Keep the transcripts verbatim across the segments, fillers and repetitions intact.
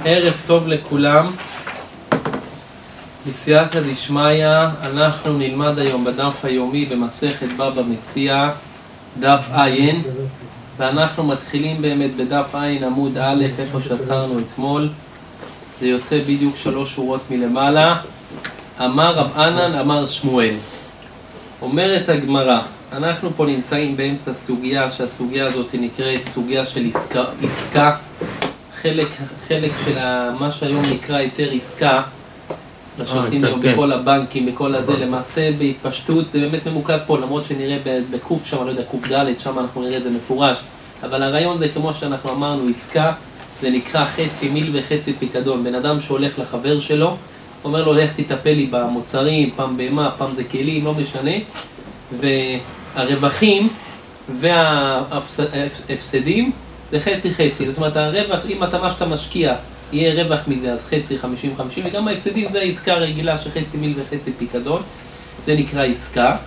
ערב טוב לכולם. בסייעתא דשמיא, אנחנו נלמד היום בדף היומי במסכת בבא מציעא, דף עין, ואנחנו מתחילים באמת בדף עין עמוד א', איפה שעצרנו אתמול. זה יוצא בדיוק שלוש שורות מלמעלה. אמר רב ענן, אמר שמואל. אומרת הגמרא, אנחנו פה נמצאים באמצע סוגיה, שהסוגיה הזאת נקראת סוגיה של עסקה, עסקה. חלק, חלק של מה שהיום נקרא היתר עסקה, מה שעושים היום בכל הבנקים, בכל הזה, למעשה בהתפשטות, זה באמת ממוקד פה, למרות שנראה בקוף שם, אני לא יודע, קוף ד' שם אנחנו נראה את זה מפורש, אבל הרעיון זה כמו שאנחנו אמרנו, עסקה, זה נקרא חצי מיל וחצי פיקדון. בן אדם שהולך לחבר שלו, אומר לו, לך תטפל לי במוצרים, פעם בהמה, פעם זה כלים, לא משנה, והרווחים וההפסדים, זה חצי חצי, זאת אומרת הרווח, אם אתה מה שאתה משקיע יהיה רווח מזה, אז חצי חמישים חמישים, וגם ההפסדים זה העסקה רגילה של חצי מיל וחצי פיקדון, זה נקרא עסקה,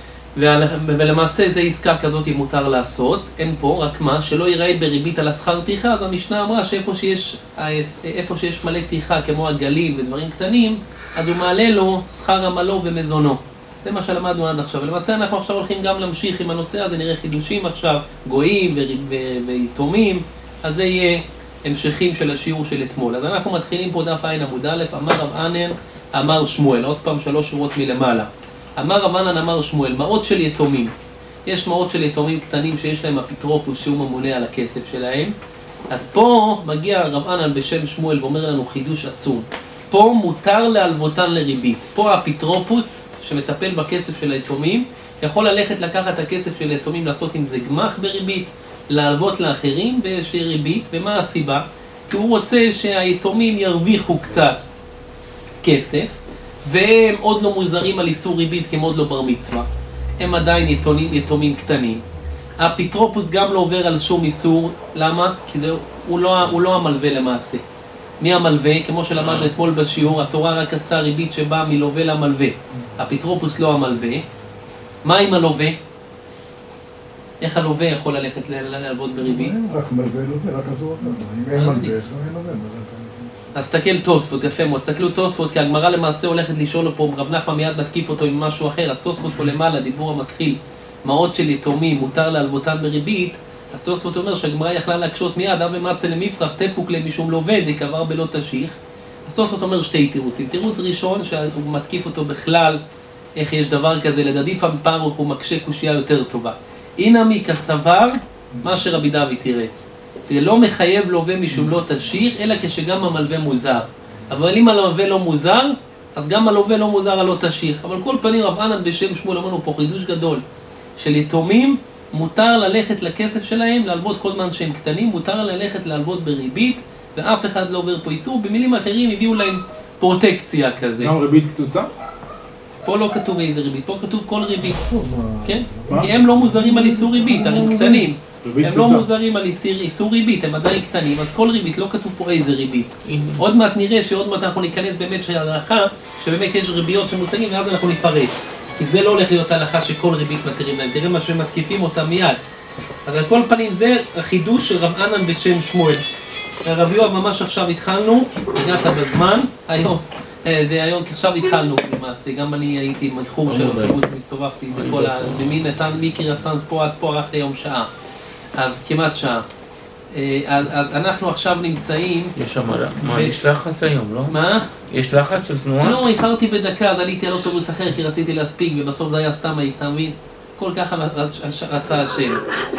ולמעשה זה עסקה כזאת מותר לעשות, אין פה, רק מה, שלא ייראה בריבית על השכר טרחה, אז המשנה אמרה שאיפה שיש, איפה שיש מלא טרחה כמו הגלים ודברים קטנים, אז הוא מעלה לו שכר עמלו ומזונו. זה מה שלמדנו עד עכשיו, ולמעשה אנחנו עכשיו הולכים גם להמשיך עם הנושא הזה, נראה חידושים עכשיו, גויים ויתומים, אז זה יהיה המשכים של השיעור של אתמול. אז אנחנו מתחילים פה דף עין עמוד א', אמר רב ענן, אמר שמואל, עוד פעם שלוש שורות מלמעלה. אמר רב ענן, אמר שמואל, מעות של יתומים. יש מעות של יתומים קטנים שיש להם אפוטרופוס שהוא ממונה על הכסף שלהם. אז פה מגיע רב ענן בשם שמואל ואומר לנו חידוש עצום. פה מותר להלוותן לריבית. פה האפוטרופוס שמטפל בכסף של היתומים, יכול ללכת לקחת את הכסף של היתומים, לעשות עם זה גמח בריבית, להלוות לאחרים ויש ריבית. ומה הסיבה? כי הוא רוצה שהיתומים ירוויחו קצת כסף, והם עוד לא מוזרים על איסור ריבית כמו עוד לא בר מצווה. הם עדיין יתומים, יתומים קטנים. האפוטרופוס גם לא עובר על שום איסור. למה? כי זה, הוא, לא, הוא לא המלווה למעשה. מי המלווה? כמו שלמדנו אתמול בשיעור, התורה רק עשה ריבית שבאה מלווה למלווה. האפוטרופוס לא המלווה. מה עם הלווה? איך הלווה יכול ללכת להלוות בריבית? רק מלווה לווה, רק התורה. אם אין מלווה, אז לא אין לווה. אז תסתכל תוספות, יפה מאוד, תסתכלו תוספות, כי הגמרא למעשה הולכת לשאול לו פה, רב נחמן מיד מתקיף אותו עם משהו אחר, אז תוספות פה למעלה, דיבור המתחיל, מעות של יתומים, מותר להלוותן בריבית, אז תוספות אומר שהגמרא יכלה להקשות מיד, אב ומצא למפרח, תפוק למשום לווה, דקבר בלא תשיך. אז תוספות אומר שתי תירוצים. תירוץ ראשון, שהוא מתקיף אותו בכלל, איך יש דבר כזה, לדעדיף המפרוך הוא מקשה קושייה יותר טובה. אינמי כסבר, מה שרבי דוד תירץ. זה לא מחייב לווה משום לא תשיך, אלא כשגם המלווה מוזר. אבל אם המלווה לא מוזר, אז גם הלווה לא מוזר על לא תשיך. אבל כל פנים רב ענן בשם שמואל אמרנו פה חידוש גדול. של יתומים מותר ללכת לכסף שלהם, להלוות כל זמן שהם קטנים, מותר ללכת להלוות בריבית, ואף אחד לא עובר פה איסור. במילים אחרים הביאו להם פרוטקציה כזה. גם ריבית קצוצה? פה לא כתוב איזה ריבית, פה כתוב כל ריבית. כן? כי הם לא מוזרים על איסור ריבית, הרי הם קטנים. הם לא מוזרים על איסור ריבית, הם עדיין קטנים, אז כל ריבית, לא כתוב פה איזה ריבית. עוד מעט נראה שעוד מעט אנחנו ניכנס באמת של הלכה, שבאמת יש ריביות שמושגים, ואז אנחנו נפרט. כי זה לא הולך להיות הלכה שכל ריבית מתירים להם, תראה מה שמתקיפים אותם מיד. אז על כל פנים זה החידוש של רב ענן בשם שמואל. הרב יואב ממש עכשיו התחלנו, הגעת בזמן, היום. והיום עכשיו התחלנו למעשה, גם אני הייתי מחור של אוטובוס, הסתובבתי בכל ה... במי נתן מיקי רצנס פה עד פה ערך ליום שעה, אז כמעט שעה. אז אנחנו עכשיו נמצאים... יש אמרה, מה, יש לחץ היום, לא? מה? יש לחץ של תנועה? לא, איחרתי בדקה, אז עליתי על אוטובוס אחר כי רציתי להספיק, ובסוף זה היה סתם, אתה מבין? כל ככה רצה השם.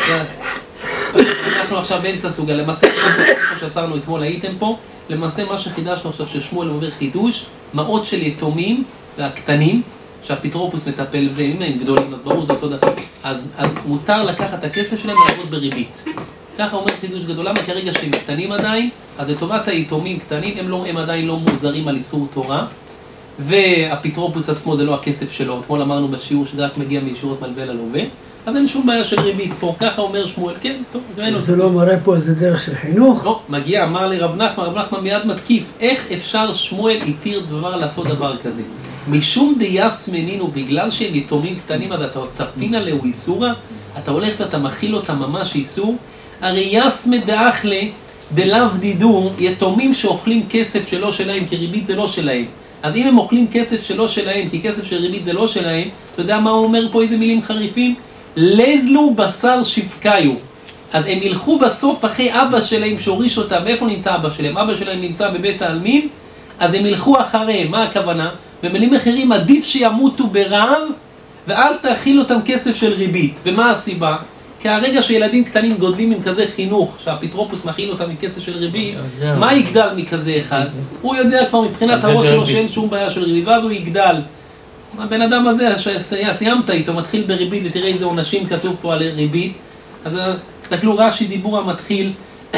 אנחנו עכשיו באמצע סוגה, למעשה, איפה שעצרנו אתמול הייתם פה, למעשה מה שחידשנו עכשיו ששמואל עובר חידוש, מעות של יתומים והקטנים, שהאפוטרופוס מטפל בזה, אם הם גדולים, אז ברור זה אותו דבר. אז, אז מותר לקחת את הכסף שלהם ולעבוד בריבית. ככה אומר חידוש גדול, למה כרגע שהם קטנים עדיין, אז לטובת היתומים קטנים, הם, לא, הם עדיין לא מוזרים על איסור תורה, והאפוטרופוס עצמו זה לא הכסף שלו, אתמול אמרנו בשיעור שזה רק מגיע מישורת מלווה ללווה, אז אין שום בעיה של ריבית פה, ככה אומר שמואל, כן, טוב, ראינו. זה לא מראה פה איזה דרך של חינוך? לא, מגיע, אמר לי רב נחמן, רב נחמן מיד מתקיף, איך אפשר שמואל התיר דבר לעשות דבר כזה? משום דייס מנינו, בגלל שהם יתומים קטנים, אז אתה ספינה לו איסורה, אתה הולך ואתה מכיל אותה ממש איסור, הרי יס מדאחלה, דלאו דידו, יתומים שאוכלים כסף שלא שלהם, כי ריבית זה לא שלהם. אז אם הם אוכלים כסף שלא שלהם, כי כסף של ריבית זה לא שלהם, אתה יודע מה הוא אומר פה, איזה מילים חריפים? לזלו בשר שבקיו. אז הם ילכו בסוף אחרי אבא שלהם שהוריש אותם. ואיפה נמצא אבא שלהם? אבא שלהם נמצא בבית העלמין, אז הם ילכו אחריהם. מה הכוונה? במילים אחרים, עדיף שימותו ברעב, ואל תאכיל אותם כסף של ריבית. ומה הסיבה? כי הרגע שילדים קטנים גודלים עם כזה חינוך, שהאפיטרופוס מכיל אותם מכסף של ריבית, מה יגדל מכזה אחד? הוא יודע כבר מבחינת הראש שלו שאין שום בעיה של ריבית, ואז הוא יגדל. הבן אדם הזה, שסיימת איתו, מתחיל בריבית, ותראה איזה עונשים כתוב פה על ריבית. אז תסתכלו, רש"י דיבור המתחיל,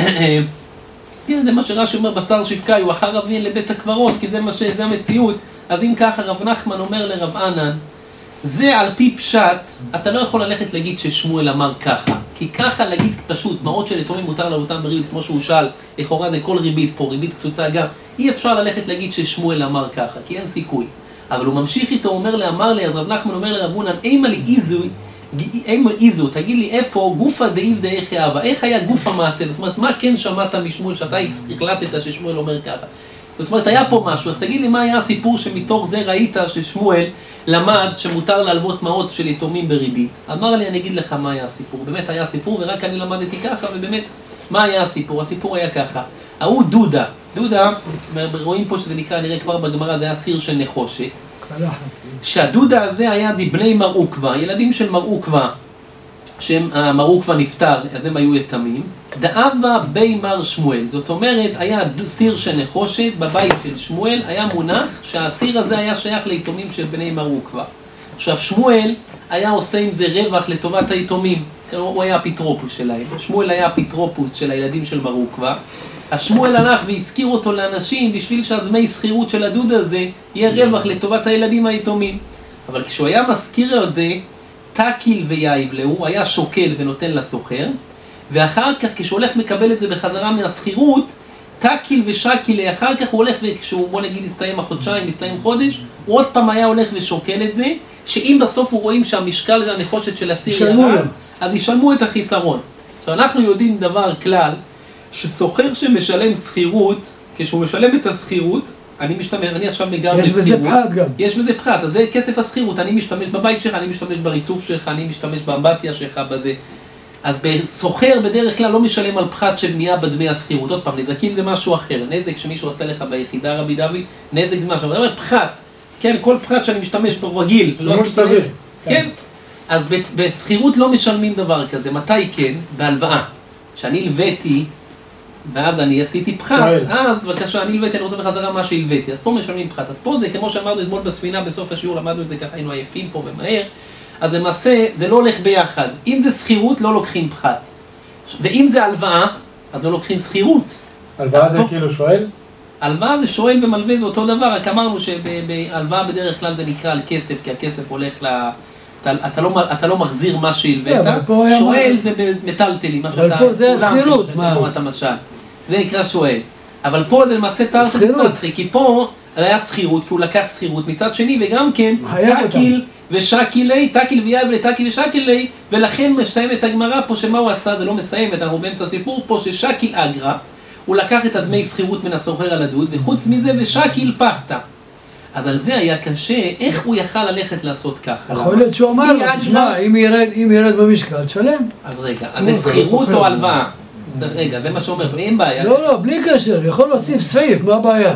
זה מה שרש"י אומר בתר שבקאי, הוא אחר רב נין לבית הקברות, כי זה מה ש... זה המציאות. אז אם ככה, רב נחמן אומר לרב ענן, זה על פי פשט, אתה לא יכול ללכת להגיד ששמואל אמר ככה. כי ככה להגיד פשוט, מעות של יתומים מותר לאותם בריבית, כמו שהוא שאל, לכאורה זה כל ריבית פה, ריבית קצוצה גם. אי אפשר ללכת להגיד ששמואל אמר ככה, כי אין סיכוי. אבל הוא ממשיך איתו, הוא אומר לאמר לי, אז רב נחמן אומר לרב ענן, אימה לי איזו, אימה איזו, תגיד לי איפה גופה דאיב דאיך יאבא, איך היה גוף המעשה? זאת אומרת, מה כן שמעת משמואל שאתה החלטת ששמואל אומר ככה? זאת אומרת, היה פה משהו, אז תגיד לי מה היה הסיפור שמתוך זה ראית ששמואל למד שמותר להלוות מעות של יתומים בריבית. אמר לי, אני אגיד לך מה היה הסיפור. באמת היה הסיפור, ורק אני למדתי ככה, ובאמת, מה היה הסיפור? הסיפור היה ככה. ההוא דודה, דודה, רואים פה שזה נקרא, נראה כבר בגמרא, זה היה סיר של נחושת. שהדודה הזה היה דיבלי מרעוקווה, ילדים של מרעוקווה, שהמרעוקווה נפטר, אז הם היו יתמים. דאבה בי מר שמואל, זאת אומרת, היה סיר של נחושת בבית של שמואל, היה מונח שהסיר הזה היה שייך ליתומים של בני מרעוקווה. עכשיו, שמואל היה עושה עם זה רווח לטובת היתומים, הוא היה אפיטרופוס שלהם. שמואל היה אפיטרופוס של הילדים של מרעוקווה. אז שמואל הלך והזכיר אותו לאנשים בשביל שהדמי שכירות של הדוד הזה יהיה רווח לטובת הילדים היתומים. אבל כשהוא היה מזכיר את זה, תקיל ויייבלה, הוא היה שוקל ונותן לסוחר, ואחר כך כשהוא הולך מקבל את זה בחזרה מהשכירות, תקיל ושקיל, אחר כך הוא הולך, וכשהוא בוא נגיד הסתיים החודשיים, הסתיים חודש, הוא עוד פעם היה הולך ושוקל את זה, שאם בסוף הוא רואים שהמשקל של הנחושת של הסיר ירד, אז ישלמו את החיסרון. עכשיו אנחנו יודעים דבר כלל, שסוחר שמשלם שכירות, כשהוא משלם את השכירות, אני משתמש, אני עכשיו מגר בשכירות. יש בזה פחת גם. יש בזה פחת, אז זה כסף השכירות, אני משתמש בבית שלך, אני משתמש בריצוף שלך, אני משתמש באמבטיה שלך, בזה. אז סוחר בדרך כלל לא משלם על פחת שבנייה בדמי השכירות. עוד פעם, נזקים זה משהו אחר. נזק שמישהו עושה לך ביחידה, רבי דוד, נזק זה משהו. אבל פחת, כן, כל פחת שאני משתמש בו רגיל. לא סביר. כן. אז בשכירות לא משלמים דבר כזה. מתי כן? בהלוואה. שאני הלוויתי, ואז אני עשיתי פחת, אז בבקשה, אני הלוויתי, אני רוצה בחזרה מה שהלוויתי. אז פה משלמים פחת. אז פה זה, כמו שאמרנו אתמול בספינה, בסוף השיעור למדנו את זה ככה, היינו עייפים פה ומהר. אז למעשה, זה לא הולך ביחד. אם זה שכירות, לא לוקחים פחת. ואם זה הלוואה, אז לא לוקחים שכירות. הלוואה זה כאילו שואל? הלוואה זה שואל ומלווה, זה אותו דבר. רק אמרנו שבהלוואה בדרך כלל זה נקרא על כסף, כי הכסף הולך ל... אתה, אתה, לא, אתה לא מחזיר מה שהלווית, שואל זה במטלטלי, מה שאתה... אבל פה זה השכירות, מה? זה נקרא שואל. אבל פה זה למעשה תרתי סתרי, כי פה היה שכירות, כי הוא לקח שכירות מצד שני, וגם כן, תקיל ושקילי, תקיל ויאבלה, תקיל ושקילי, ולכן מסיים את הגמרא פה, שמה הוא עשה, זה לא מסיים, אנחנו באמצע הסיפור פה, ששקיל אגרא, הוא לקח את הדמי שכירות מן הסוחר על הדוד, וחוץ מזה ושקיל פחתה. אז על זה היה קשה, איך הוא יכל ללכת לעשות ככה? יכול להיות שהוא אמר לו, תשמע, אם ירד במשקל, תשלם. אז רגע, אז זה שכירות או הלוואה? רגע, זה מה שאומר פה, אין בעיה. לא, לא, בלי קשר, יכול להוסיף סעיף, מה הבעיה?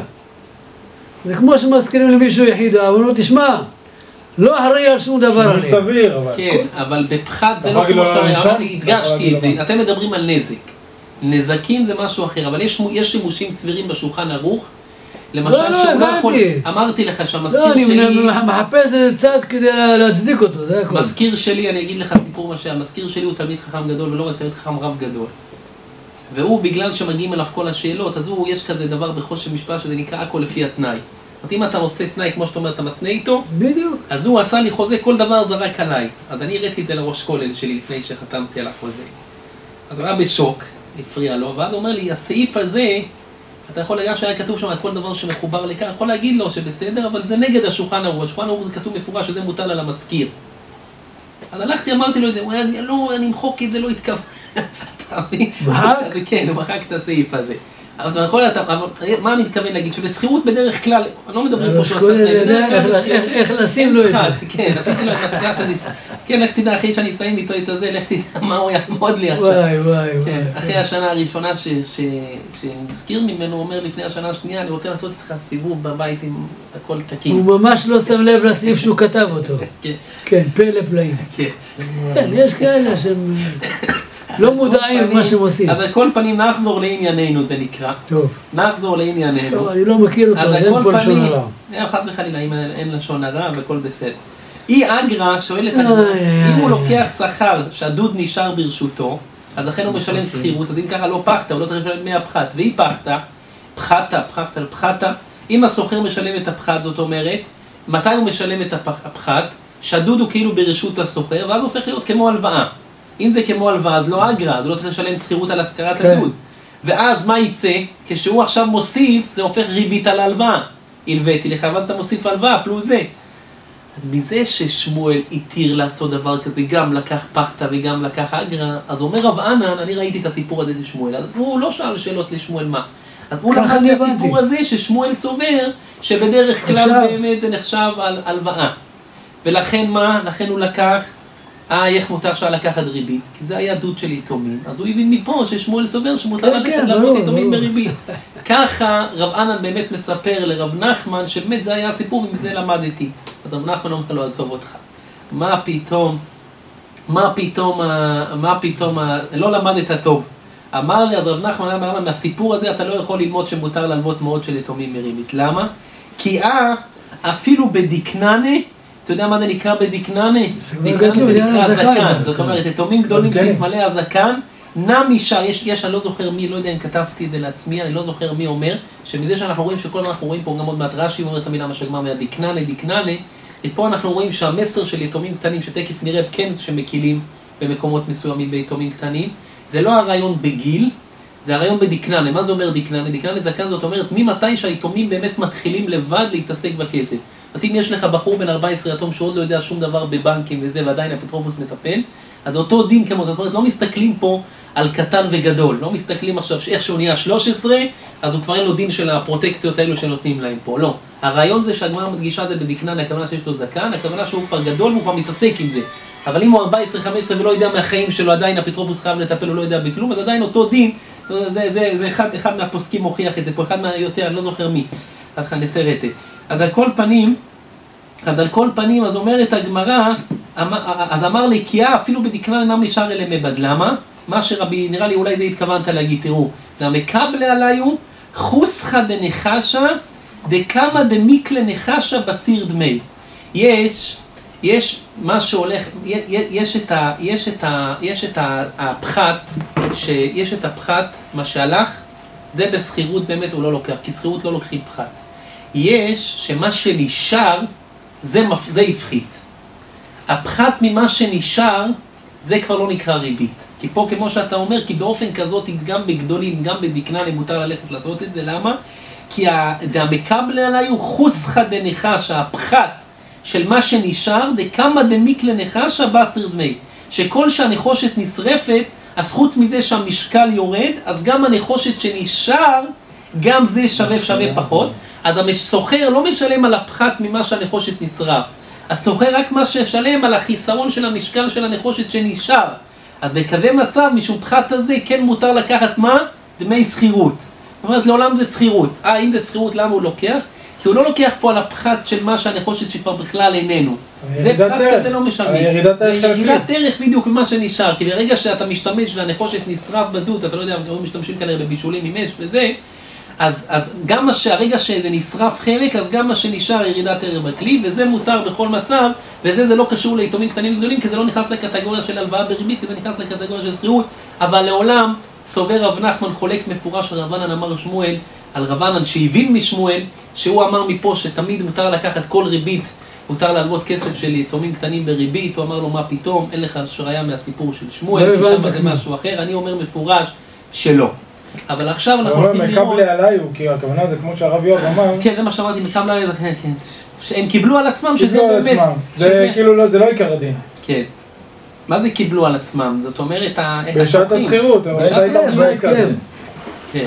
זה כמו שמזכירים למישהו יחידה, אבל לא תשמע, לא אחראי על שום דבר. זה סביר, אבל... כן, אבל בפחת זה לא כמו שאתה אומר, הדגשתי את זה, אתם מדברים על נזק. נזקים זה משהו אחר, אבל יש שימושים סבירים בשולחן ערוך, למשל שהוא לא יכול, אמרתי לך שהמזכיר שלי... לא, אני מחפש איזה צד כדי להצדיק אותו, זה הכל. מזכיר שלי, אני אגיד לך סיפור מה שהמזכיר שלי הוא תלמיד חכם גדול, ולא רק תלמיד חכם רב גדול. והוא, בגלל שמגיעים אליו כל השאלות, אז הוא, יש כזה דבר בחושן משפט שזה נקרא הכל לפי התנאי. זאת אומרת, אם אתה עושה תנאי, כמו שאתה אומר, אתה מסנה איתו, בדיוק. אז הוא עשה לי חוזה, כל דבר זרק עליי. אז אני הראיתי את זה לראש כולל שלי לפני שחתמתי על החוזה. אז הוא היה בשוק, הפריע לו, ואז הוא אומר לי, הסעיף הזה, אתה יכול להגיד שהיה כתוב שם על כל דבר שמחובר לכאן, יכול להגיד לו שבסדר, אבל זה נגד השולחן ערוך. השולחן ערוך זה כתוב מפורש, שזה מוטל על המזכיר. אז הלכתי, אמרתי לו את זה, הוא היה, לא, אני אמחוק את זה, לא התכוון. מחק? כן, הוא מחק את הסעיף הזה. אבל אתה יכול, מה אני מתכוון להגיד? שבסחירות בדרך כלל, אני לא מדברים פה שהוא עשה... איך לשים לו את זה. כן, עשיתי לו את מסייעת הדיש. כן, לך תדע, אחרי שאני אסיים איתו את הזה, לך תדע מה הוא יעמוד לי עכשיו. וואי, וואי, וואי. אחרי השנה הראשונה שנזכיר ממנו, הוא אומר לפני השנה השנייה, אני רוצה לעשות איתך סיבוב בבית עם הכל תקין. הוא ממש לא שם לב לסעיף שהוא כתב אותו. כן, פלא פלאים. כן, יש כאלה שהם... לא מודעים מה שהם עושים. אז על כל פנים נחזור לענייננו, זה נקרא. טוב. נחזור לענייננו. טוב, אני לא מכיר אותו, אין פה לשון הרע. אין חס וחלילה, אם אין לשון הרע והכל בסדר. אי אגרא שואלת הגמרא, אם הוא לוקח שכר שהדוד נשאר ברשותו, אז לכן הוא משלם שכירות, אז אם ככה לא פחתה, הוא לא צריך לשלם דמי הפחת. ואי פחתה, פחתה, פחתה, פחתה, אם הסוחר משלם את הפחת, זאת אומרת, מתי הוא משלם את הפחת? שהדוד הוא כאילו ברשות הסוחר, ואז הוא הופך להיות כמו הלוואה. אם זה כמו הלוואה, אז לא אגרה, אז הוא לא צריך לשלם שכירות על השכרת כן. הדוד. ואז מה יצא? כשהוא עכשיו מוסיף, זה הופך ריבית על ההלוואה. הלוויתי לך, אבל אתה מוסיף הלוואה, פלוס זה. מזה ששמואל התיר לעשות דבר כזה, גם לקח פחתה וגם לקח אגרה, אז אומר רב ענן, אני ראיתי את הסיפור הזה של שמואל, אז הוא לא שאל שאלות לשמואל מה. אז הוא למד מהסיפור הזה ששמואל סובר, שבדרך כלל עכשיו... באמת זה נחשב על הלוואה. ולכן מה? לכן הוא לקח, אה, איך מותר שעה לקחת ריבית? כי זה היה דוד של יתומים. אז הוא הבין מפה ששמואל סובר שמותר ללכת לעבוד יתומים בריבית. ככה רב ענן באמת מספר לרב נחמן, שבאמת זה היה הסיפור ומזה למדתי. אז רב נחמן אומר לו, עזוב אותך. מה פתאום, מה פתאום, מה פתאום, לא למדת טוב. אמר לי, אז רב נחמן אמר לה, מהסיפור הזה אתה לא יכול ללמוד שמותר ללוות מאוד של יתומים בריבית. למה? כי אה, אפילו בדקננה, אתה יודע מה זה נקרא בדקננה? דקננה זה נקרא הזקן. זאת אומרת, יתומים גדולים שהתמלא הזקן, נע משם, יש, יש, אני לא זוכר מי, לא יודע אם כתבתי את זה לעצמי, אני לא זוכר מי אומר, שמזה שאנחנו רואים שכל מה אנחנו רואים פה, גם עוד מעט רש"י אומר את המילה מה שגמר מהדקננה, דקננה, ופה אנחנו רואים שהמסר של יתומים קטנים, שתכף נראה כן שמקילים במקומות מסוימים ביתומים קטנים, זה לא הרעיון בגיל, זה הרעיון בדקננה. מה זה אומר דקננה? דקננה זקן זאת אומרת, ממתי שהיתומים באמת מתחילים לבד להתעסק בכסף. זאת אם יש לך בחור בן ארבע עשרה יתום שעוד לא יודע שום דבר בבנקים וזה, ועדיין האפוטרופוס מטפל, אז אותו דין כמו, זאת אומרת, לא מסתכלים פה על קטן וגדול, לא מסתכלים עכשיו שאיך שהוא נהיה שלוש עשרה, אז הוא כבר אין לו דין של הפרוטקציות האלו שנותנים להם פה, לא. הרעיון זה שהגמרא מדגישה זה בדקננה, הכוונה שיש לו זקן, הכוונה שהוא כבר גדול והוא כבר מתעסק עם זה. אבל אם הוא ארבע עשרה חמש עשרה ולא יודע מהחיים שלו, עדיין האפוטרופוס חייב לטפל, הוא לא יודע בכלום, אז עדיין אותו דין, זה, זה, זה, זה אחד, אחד מהפוסקים מוכיח את זה פה, אחד מהיותר, אני לא זוכר מי, אז אני סרטת. אז על כל פנים, אז על כל פנים, אז אומרת הגמרא, אז אמר לי, כי אפילו בדקננה נם נשאר אלה מבד, למה? מה שרבי, נראה לי אולי זה התכוונת להגיד, תראו, למקבלה עליו, חוסחה דנחשה, דקמה דמיקלה נחשה בציר דמי. יש, יש מה שהולך, יש את ה, יש את ה, יש את הפחת, שיש את הפחת, מה שהלך, זה בסחירות באמת הוא לא לוקח, כי סחירות לא לוקחים פחת. יש שמה שנשאר, זה, זה הפחית. הפחת ממה שנשאר, זה כבר לא נקרא ריבית. כי פה כמו שאתה אומר, כי באופן כזאת, גם בגדולים, גם בדקננה מותר ללכת לעשות את זה, למה? כי המקבלה עליי הוא חוסחה דנחשה, הפחת של מה שנשאר, דקמה דמיקלה נחשה בתר דמי. שכל שהנחושת נשרפת, אז חוץ מזה שהמשקל יורד, אז גם הנחושת שנשאר, גם זה שווה שווה פחות. אז הסוחר לא משלם על הפחת ממה שהנחושת נשרף. הסוחר רק מה ששלם על החיסרון של המשקל של הנחושת שנשאר. אז בכזה מצב, משום פחת הזה, כן מותר לקחת מה? דמי שכירות. זאת אומרת, לעולם זה שכירות. אה, אם זה שכירות, למה הוא לוקח? כי הוא לא לוקח פה על הפחת של מה שהנחושת שכבר בכלל איננו. זה פחת כזה לא משלמים. זה ירידת ערך בדיוק ממה שנשאר. כי ברגע שאתה משתמש והנחושת נשרף בדוד, אתה לא יודע, הם משתמשים כנראה בבישולים עם אש וזה, אז, אז גם מה שהרגע שזה נשרף חלק, אז גם מה שנשאר ירידת ערך בכלי, וזה מותר בכל מצב, וזה זה לא קשור ליתומים קטנים וגדולים, כי זה לא נכנס לקטגוריה של הלוואה בריבית, כי זה נכנס לקטגוריה של שכירות, אבל לעולם סובר רב נחמן חולק מפורש של רב ענן אמר שמואל, על רב ענן שהבין משמואל, שהוא אמר מפה שתמיד מותר לקחת כל ריבית, מותר להלוות כסף של יתומים קטנים בריבית, הוא אמר לו מה פתאום, אין לך שראיה מהסיפור של שמואל, כי שם זה משהו אחר, אני אומר מפורש שלא. אבל עכשיו אנחנו הולכים לראות... מקבלה עליי הוא, כי הכוונה זה כמו שהרב יואב אמר... כן, זה מה שאמרתי, מקבלה עליי, כן, כן. שהם קיבלו על עצמם, שזה באמת... זה כאילו לא, זה לא עיקר הדין. כן. מה זה קיבלו על עצמם? זאת אומרת, בשעת השכירות, כן.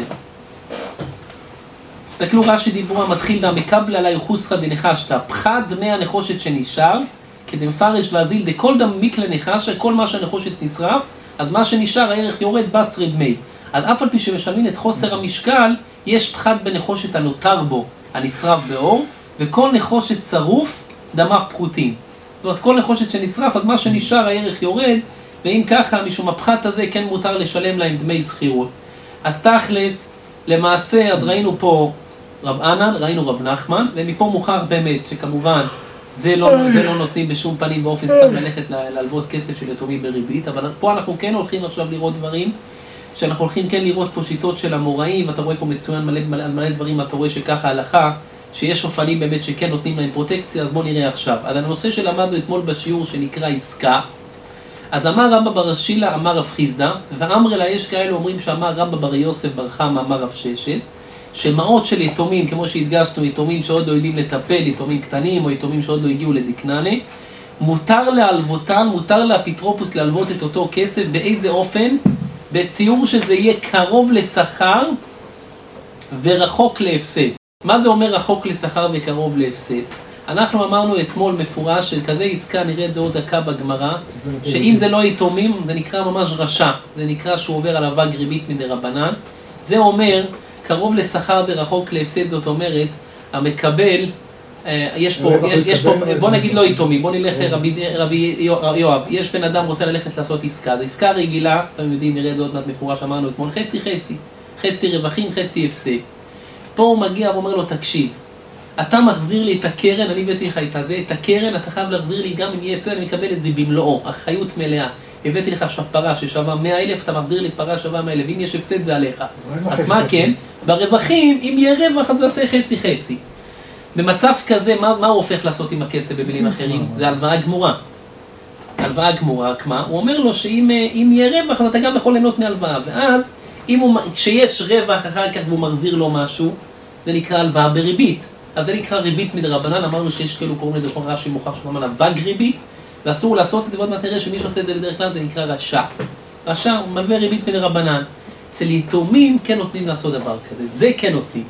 תסתכלו רש"י דיבור המתחיל דה מקבל עלי חוסרא דנחשתא, פחד דמי הנחושת שנשאר, כדמפרש ואזיל דכל דם מקלה נחשה, כל מה שהנחושת נשרף, אז מה שנשאר הערך יורד בצרי דמי. אז אף על פי שמשלמים את חוסר המשקל, יש פחד בנחושת הנותר בו, הנשרף באור, וכל נחושת צרוף, דמיו פחותים. זאת אומרת, כל נחושת שנשרף, אז מה שנשאר הערך יורד, ואם ככה, משום הפחת הזה, כן מותר לשלם להם דמי זכירות. אז תכלס, למעשה, אז ראינו פה רב ענן, ראינו רב נחמן, ומפה מוכח באמת שכמובן, זה לא, זה לא נותנים בשום פנים באופן סתם ללכת להלוות כסף של יתומים בריבית, אבל פה אנחנו כן הולכים עכשיו לראות דברים, שאנחנו הולכים כן לראות פה שיטות של המוראים, ואתה רואה פה מצוין מלא, מלא, מלא דברים, אתה רואה שככה ההלכה, שיש אופנים באמת שכן נותנים להם פרוטקציה, אז בואו נראה עכשיו. אז הנושא שלמדנו אתמול בשיעור שנקרא עסקה, אז אמר רבא בר שילה, אמר רב חיסדא, ואמר לה, יש כאלה אומרים שאמר רבא בר יוסף בר חמא, אמר רב ששת, שמעות של יתומים, כמו שהדגשנו, יתומים שעוד לא יודעים לטפל, יתומים קטנים, או יתומים שעוד לא הגיעו לדקננה, מותר להלוותן, מותר לאפיטרופוס להלוות את אותו כסף, באיזה אופן? בציור שזה יהיה קרוב לשכר ורחוק להפסד. מה זה אומר רחוק לשכר וקרוב להפסד? אנחנו אמרנו אתמול מפורש של כזה עסקה, נראה את זה עוד דקה בגמרא, שאם זה לא יתומים, זה נקרא ממש רשע. זה נקרא שהוא עובר על אבק ריבית מדי רבנן. זה אומר, קרוב לשכר ורחוק להפסד, זאת אומרת, המקבל, יש פה, יש, יש פה, בוא נגיד לא יתומים, בוא נלך רבי, רבי יואב, יש בן אדם רוצה ללכת לעשות עסקה, זו עסקה רגילה, אתם יודעים, נראה את זה עוד מעט מפורש, אמרנו אתמול, חצי חצי, חצי רווחים, חצי הפסד. פה הוא מגיע ואומר לו, תקשיב, אתה מחזיר לי את הקרן, אני הבאתי לך את הזה, את הקרן אתה חייב להחזיר לי גם אם יהיה הפסד, אני מקבל את זה במלואו, אחריות מלאה. הבאתי לך עכשיו פרה ששווה מאה אלף, אתה מחזיר לי פרה שווה מאה אלף, אם יש הפסד זה עליך. אז מה כן? ברווחים, אם יהיה רווח אז נעשה חצי חצי. במצב כזה, מה, מה הוא הופך לעשות עם הכסף במילים אחרים? זה הלוואה גמורה. הלוואה גמורה, רק מה? הוא אומר לו שאם אם יהיה רווח אז אתה גם יכול ליהנות מהלוואה, ואז אם הוא, כשיש רווח אחר כך והוא מחזיר לו משהו, זה נקרא הלוואה בריבית. אז זה נקרא ריבית מדרבנן, אמרנו שיש כאלו קוראים לזה כל רש"י מוכח שאומר לה וג ריבית, ואסור לעשות את זה, ועוד מעט נראה שמי שעושה את זה בדרך כלל זה נקרא רשע. רשע הוא מלווה ריבית מדרבנן. אצל יתומים כן נותנים לעשות דבר כזה, זה כן נותנים.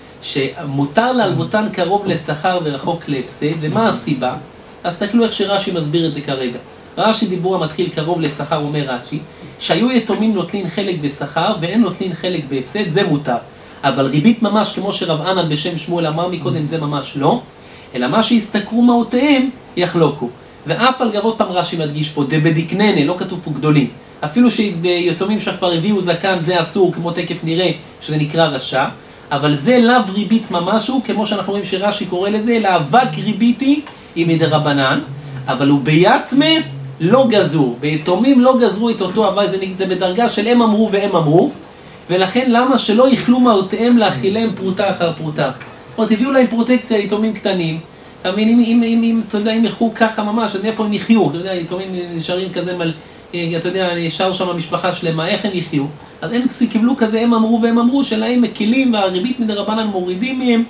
שמותר להלוותן קרוב לשכר ורחוק להפסד, ומה הסיבה? אז תקלו איך שרש"י מסביר את זה כרגע. רש"י דיבור המתחיל קרוב לשכר, אומר רש"י, שהיו יתומים נוטלים חלק בשכר ואין נוטלים חלק בהפסד, זה מותר. אבל ריבית ממש כמו שרב ענן בשם שמואל אמר מקודם, זה ממש לא, אלא מה שהסתכרו מהותיהם יחלוקו. ואף על גבות פעם רש"י מדגיש פה, דבדקננה, לא כתוב פה גדולים. אפילו שיתומים שכבר הביאו זקן, זה אסור, כמו תקף נראה שזה נקרא רשע, אבל זה לאו ריבית ממש הוא, כמו שאנחנו רואים שרש"י קורא לזה, אלא אבק ריביתי היא מדרבנן, אבל הוא ביתמה לא גזור. ביתומים לא גזרו את אותו אבק, זה, זה בדרגה של הם אמרו והם אמרו, ולכן למה שלא יכלו מהותיהם להכילם פרוטה אחר פרוטה? זאת אומרת, הביאו להם פרוטקציה ליתומים קטנים, אתה מבין, אם, אם, אם, אם, אתה יודע, אם יחו ככה ממש, אז מאיפה הם יחיו? אתה יודע, יתומים נשארים כזה, מל, אתה יודע, נשאר שם המשפחה שלמה, איך הם יחיו? אז הם קיבלו כזה, הם אמרו והם אמרו, שלהם מקילים והריבית מדרבנן מורידים מהם,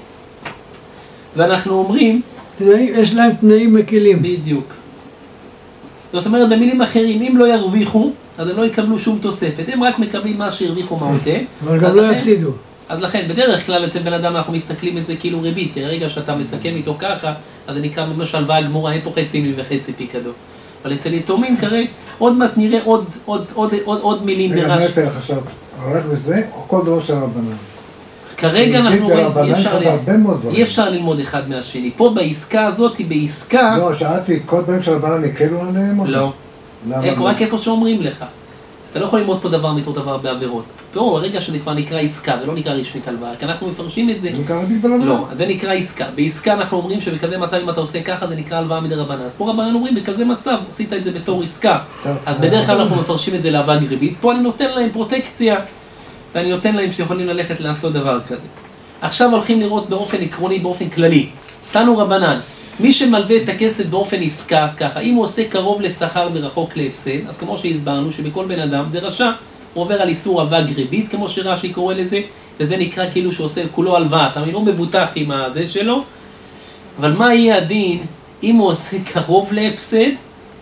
ואנחנו אומרים... יש להם תנאים מקילים. בדיוק. זאת אומרת, במילים אחרים, אם לא ירוויחו, אז הם לא יקבלו שום תוספת, הם רק מקבלים מה שהרוויחו מהותיהם. אבל גם לא יפסידו. אז לכן, בדרך כלל אצל בן אדם אנחנו מסתכלים את זה כאילו ריבית, כי הרגע שאתה מסכם איתו ככה, אז זה נקרא ממש הלוואה גמורה, אין פה חצי מיל וחצי פיקדון. אבל אצל יתומים כרגע, עוד מעט נראה עוד, עוד, עוד, עוד, עוד מילים ברש. רגע, מה יותר חשב? רק בזה, או כל דבר של רבנן? כרגע אנחנו רואים, אי אפשר, אי אפשר ללמוד אחד מהשני. פה בעסקה הזאת, היא בעסקה... לא, שאלתי, כל דברים של רבנן יקלו עליהם? לא. איפה, רק איפה שאומרים לך. אתה לא יכול ללמוד פה דבר מתור דבר בעבירות. פה, הרגע שזה כבר נקרא עסקה, זה לא נקרא רשמית הלוואה, כי אנחנו מפרשים את זה. זה נקרא ריבית דרבנן? לא, זה נקרא עסקה. בעסקה אנחנו אומרים שבכזה מצב אם אתה עושה ככה, זה נקרא הלוואה מדרבנן. אז פה רבנן אומרים, בכזה מצב, עשית את זה בתור עסקה. אז בדרך כלל אנחנו מפרשים את זה להלוואה ריבית. פה אני נותן להם פרוטקציה, ואני נותן להם שיכולים ללכת לעשות דבר כזה. עכשיו הולכים לראות באופן עקרוני, באופן כללי. תנו רבנן. מי שמלווה את הכסף באופן עסקה, אז ככה, אם הוא עושה קרוב לשכר ורחוק להפסד, אז כמו שהסברנו שבכל בן אדם זה רשע, הוא עובר על איסור אבק ריבית, כמו שרש"י קורא לזה, וזה נקרא כאילו שהוא עושה כולו הלוואה, אתה מבין, הוא מבוטח עם הזה שלו, אבל מה יהיה הדין אם הוא עושה קרוב להפסד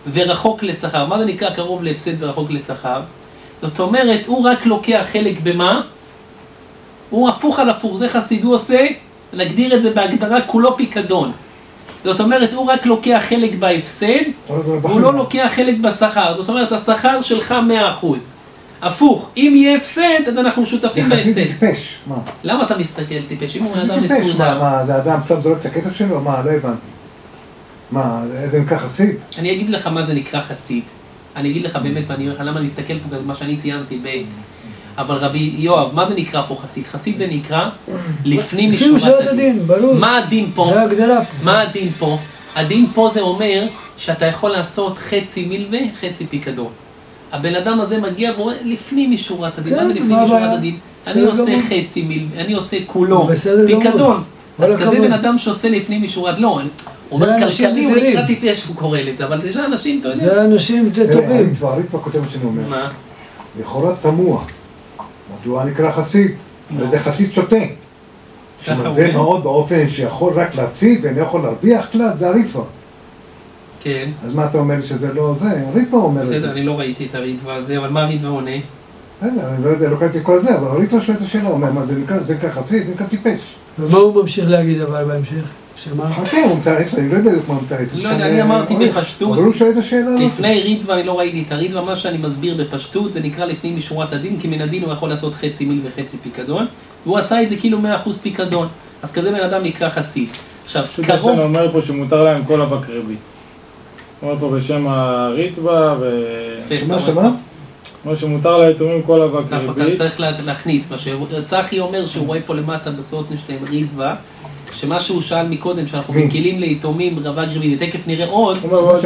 ורחוק לשכר. מה זה נקרא קרוב להפסד ורחוק לשכר? זאת אומרת, הוא רק לוקח חלק במה? הוא הפוך על הפוך, זה חסיד, הוא עושה, נגדיר את זה בהגדרה, כולו פיקדון. זאת אומרת, הוא רק לוקח חלק בהפסד, הוא לא לוקח חלק בשכר. זאת אומרת, השכר שלך מאה אחוז. הפוך, אם יהיה הפסד, אז אנחנו שותפים בהפסד. זה חסיד טיפש, מה? למה אתה מסתכל טיפש? אם הוא זה אדם טיפש, מסודר. מה, זה אדם סתם זורק את הכסף שלו? מה, לא הבנתי. מה, זה נקרא חסיד? אני אגיד לך מה זה נקרא חסיד. אני אגיד לך באמת, ואני אומר לך, למה אני אסתכל פה מה שאני ציינתי בעת. אבל רבי יואב, מה זה נקרא פה חסיד? חסיד זה נקרא לפנים משורת הדין. מה הדין פה? זה הגדרה פה. מה הדין פה? הדין פה זה אומר שאתה יכול לעשות חצי מלווה, חצי פיקדון. הבן אדם הזה מגיע ואומר לפנים משורת הדין. מה זה לפנים משורת הדין? אני עושה חצי מלווה, אני עושה כולו, פיקדון. אז כזה בן אדם שעושה לפנים משורת, לא, הוא אומר כלכלי, הוא נקרא טיפש, הוא קורא לזה, אבל זה אנשים, אתה יודע. זה אנשים תראה, טובים. הריטב"א, הריטב"א כותב מה שאני אומר. מה? לכאורה תמוה. מדוע נקרא חסיד? וזה חסיד שוטה. שמלווה מאוד באופן שיכול רק להציב ואינו יכול להרוויח כלל, זה הריטב"א. כן. אז מה אתה אומר לי שזה לא זה? הריטב"א אומר את זה. בסדר, אני לא ראיתי את הריטב"א הזה, אבל מה הריטב"א עונה? בסדר, אני לא יודע, לא קראתי את כל זה, אבל הריטב"א שואל את השאלה, הוא אומר, מה זה נקרא, זה נקרא חסיד, זה נקרא טיפש. ומה הוא ממשיך להגיד אבל בהמשך? שמה? חכה, הוא מתארץ, אני לא יודע מה הוא מתארץ. לא יודע, אני אמרתי בפשטות, אבל הוא שואל את השאלה הזאת. לפני ריטב"א אני לא ראיתי את הריטב"א, מה שאני מסביר בפשטות, זה נקרא לפנים משורת הדין, כי מן הדין הוא יכול לעשות חצי מיל וחצי פיקדון, והוא עשה את זה כאילו מאה אחוז פיקדון, אז כזה בן אדם נקרא חסיד. עכשיו, קרוב... אני אומר פה שמותר להם כל אבק ריבית. הוא אומר פה בשם הריטב"א ו... שמה, שמה? אומר שמותר ליתומים כל אבק אתה ריבית. צריך להכניס, צחי אומר שהוא רואה פה למטה בסוד נשתיים ריטב"א, שמה שהוא שאל מקודם, שאנחנו מקילים ליתומים רב"ג ריבית, תכף נראה עוד,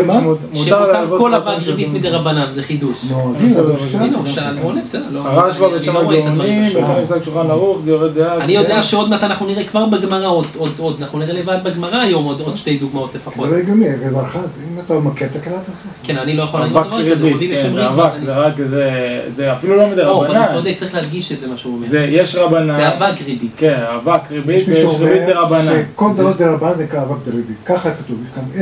שמותר כל רב"ג ריבית מדי רבנן, זה חידוש. הנה, הוא שאל, הוא עונה, בסדר, הרשב"א בשם הגאונים, בשם שולחן ערוך, דיורי דעה. אני יודע שעוד מעט אנחנו נראה כבר בגמרא עוד, אנחנו נראה לבד בגמרא היום עוד שתי דוגמאות לפחות. זה לא הגיוני, דבר אחד, אם אתה מכיר את הקלט הזה. כן, אני לא יכול להגיד דבר כזה, עומדים בשם ריטב"א. זה אפילו לא מדי רבנן. אבל הוא צודק, צריך להדגיש את זה מה שהוא אומר. יש רבנן. זה אבק ריבית. כן, אבק ריבית ויש ריבית דרבנן. שכל דבר דרבנן זה נקרא אבק דריבית, ככה כתוב,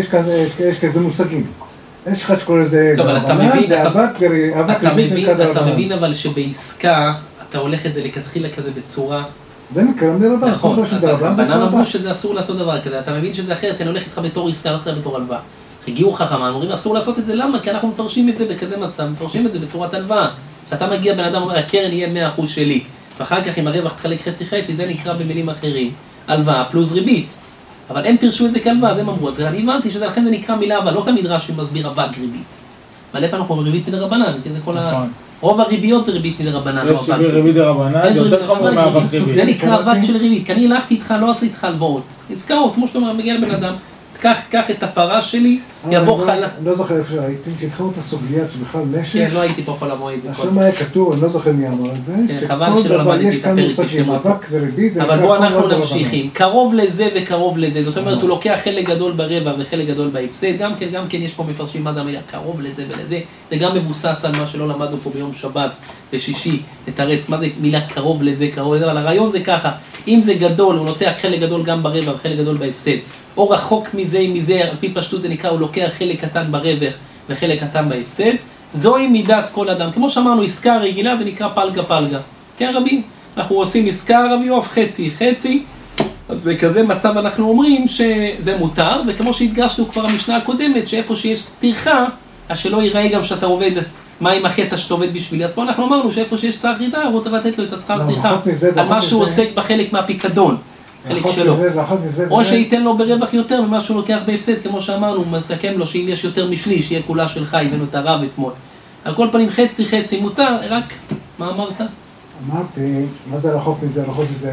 יש כזה מושגים. יש אחד שקורא לזה דרבנן, זה אבק דריבית נקרא דרבנן. אתה מבין אבל שבעסקה אתה הולך את זה לכתחילה כזה בצורה... זה נקרא דרבנן. נכון, אז רבנן אמרו שזה אסור לעשות דבר כזה, אתה מבין שזה אחרת, אני הולך איתך בתור עסקה, הולך איתך בתור הלוואה. הגיעו חכמים, אומרים אסור לעשות את זה, למה? כי אנחנו מפרשים את זה בכזה מצב, מפרשים את זה בצורת הלוואה. כשאתה מגיע בן אדם אומר, הקרן יהיה מאה אחוז שלי, ואחר כך אם הרווח תחלק חצי חצי, זה נקרא במילים אחרים, הלוואה פלוס ריבית. אבל הם פירשו את זה כהלוואה, אז הם אמרו, אז אני הבנתי שלכן זה נקרא מילה, אבל לא תמיד רש"י מסביר אבק ריבית. מלא פעם אנחנו ריבית מדי רבנן, כי זה כל ה... רוב הריביות זה ריבית מדי רבנן, לא אבק. יש ריבית דרבנן, זה יותר חמור מאבק ריבית. זה נקרא אבק של ריבית, כי אני הלכתי איתך, לא עשיתי איתך הלוואות. עסקאות, כמו שאתה אומר, מגיע לבן אדם, קח את הפרה שלי, יבוא חלה. אני לא זוכר איפה שהייתם, כי התחילו את הסוגיה שבכלל נשק. כן, לא הייתי פה חול המועד. עכשיו מה היה כתוב, אני לא זוכר מי אמר את זה. כן, חבל שלא למדתי את הפרק בשלמות. אבל בואו אנחנו נמשיכים. קרוב לזה וקרוב לזה. זאת אומרת, הוא לוקח חלק גדול ברווח וחלק גדול בהפסד. גם כן, גם כן יש פה מפרשים מה זה המילה קרוב לזה ולזה. זה גם מבוסס על מה שלא למדנו פה ביום שבת ושישי. לתרץ מה זה מילה קרוב לזה, קרוב לזה. אבל הרעיון זה ככה. אם זה גדול, הוא לוקח חלק גדול גם ברווח וחלק גדול בהפסד. או רחוק מזה, מזה, על פי פשטות זה נקרא, הוא לוקח חלק קטן ברווח וחלק קטן בהפסד. זוהי מידת כל אדם. כמו שאמרנו, עסקה רגילה זה נקרא פלגה פלגה. כן רבי? אנחנו עושים עסקה רבי יואב, חצי חצי. אז בכזה מצב אנחנו אומרים שזה מותר, וכמו שהדגשנו כבר המשנה הקודמת, שאיפה שיש סתירחה, אז שלא ייראה גם שאתה עובד, מה עם החטא שאתה עובד בשבילי. אז פה אנחנו אמרנו שאיפה שיש שכר טרחה, הוא צריך לתת לו את השכר טרחה, על מה שהוא עוסק בחלק מהפיקדון. חלק שלו, או שייתן לו ברווח יותר ממה שהוא לוקח בהפסד, כמו שאמרנו, הוא מסכם לו שאם יש יותר משליש, שיהיה כולה שלך, הבאנו את הרב אתמול. על כל פנים חצי חצי מותר, רק, מה אמרת? אמרתי, מה זה רחוק מזה, רחוק מזה,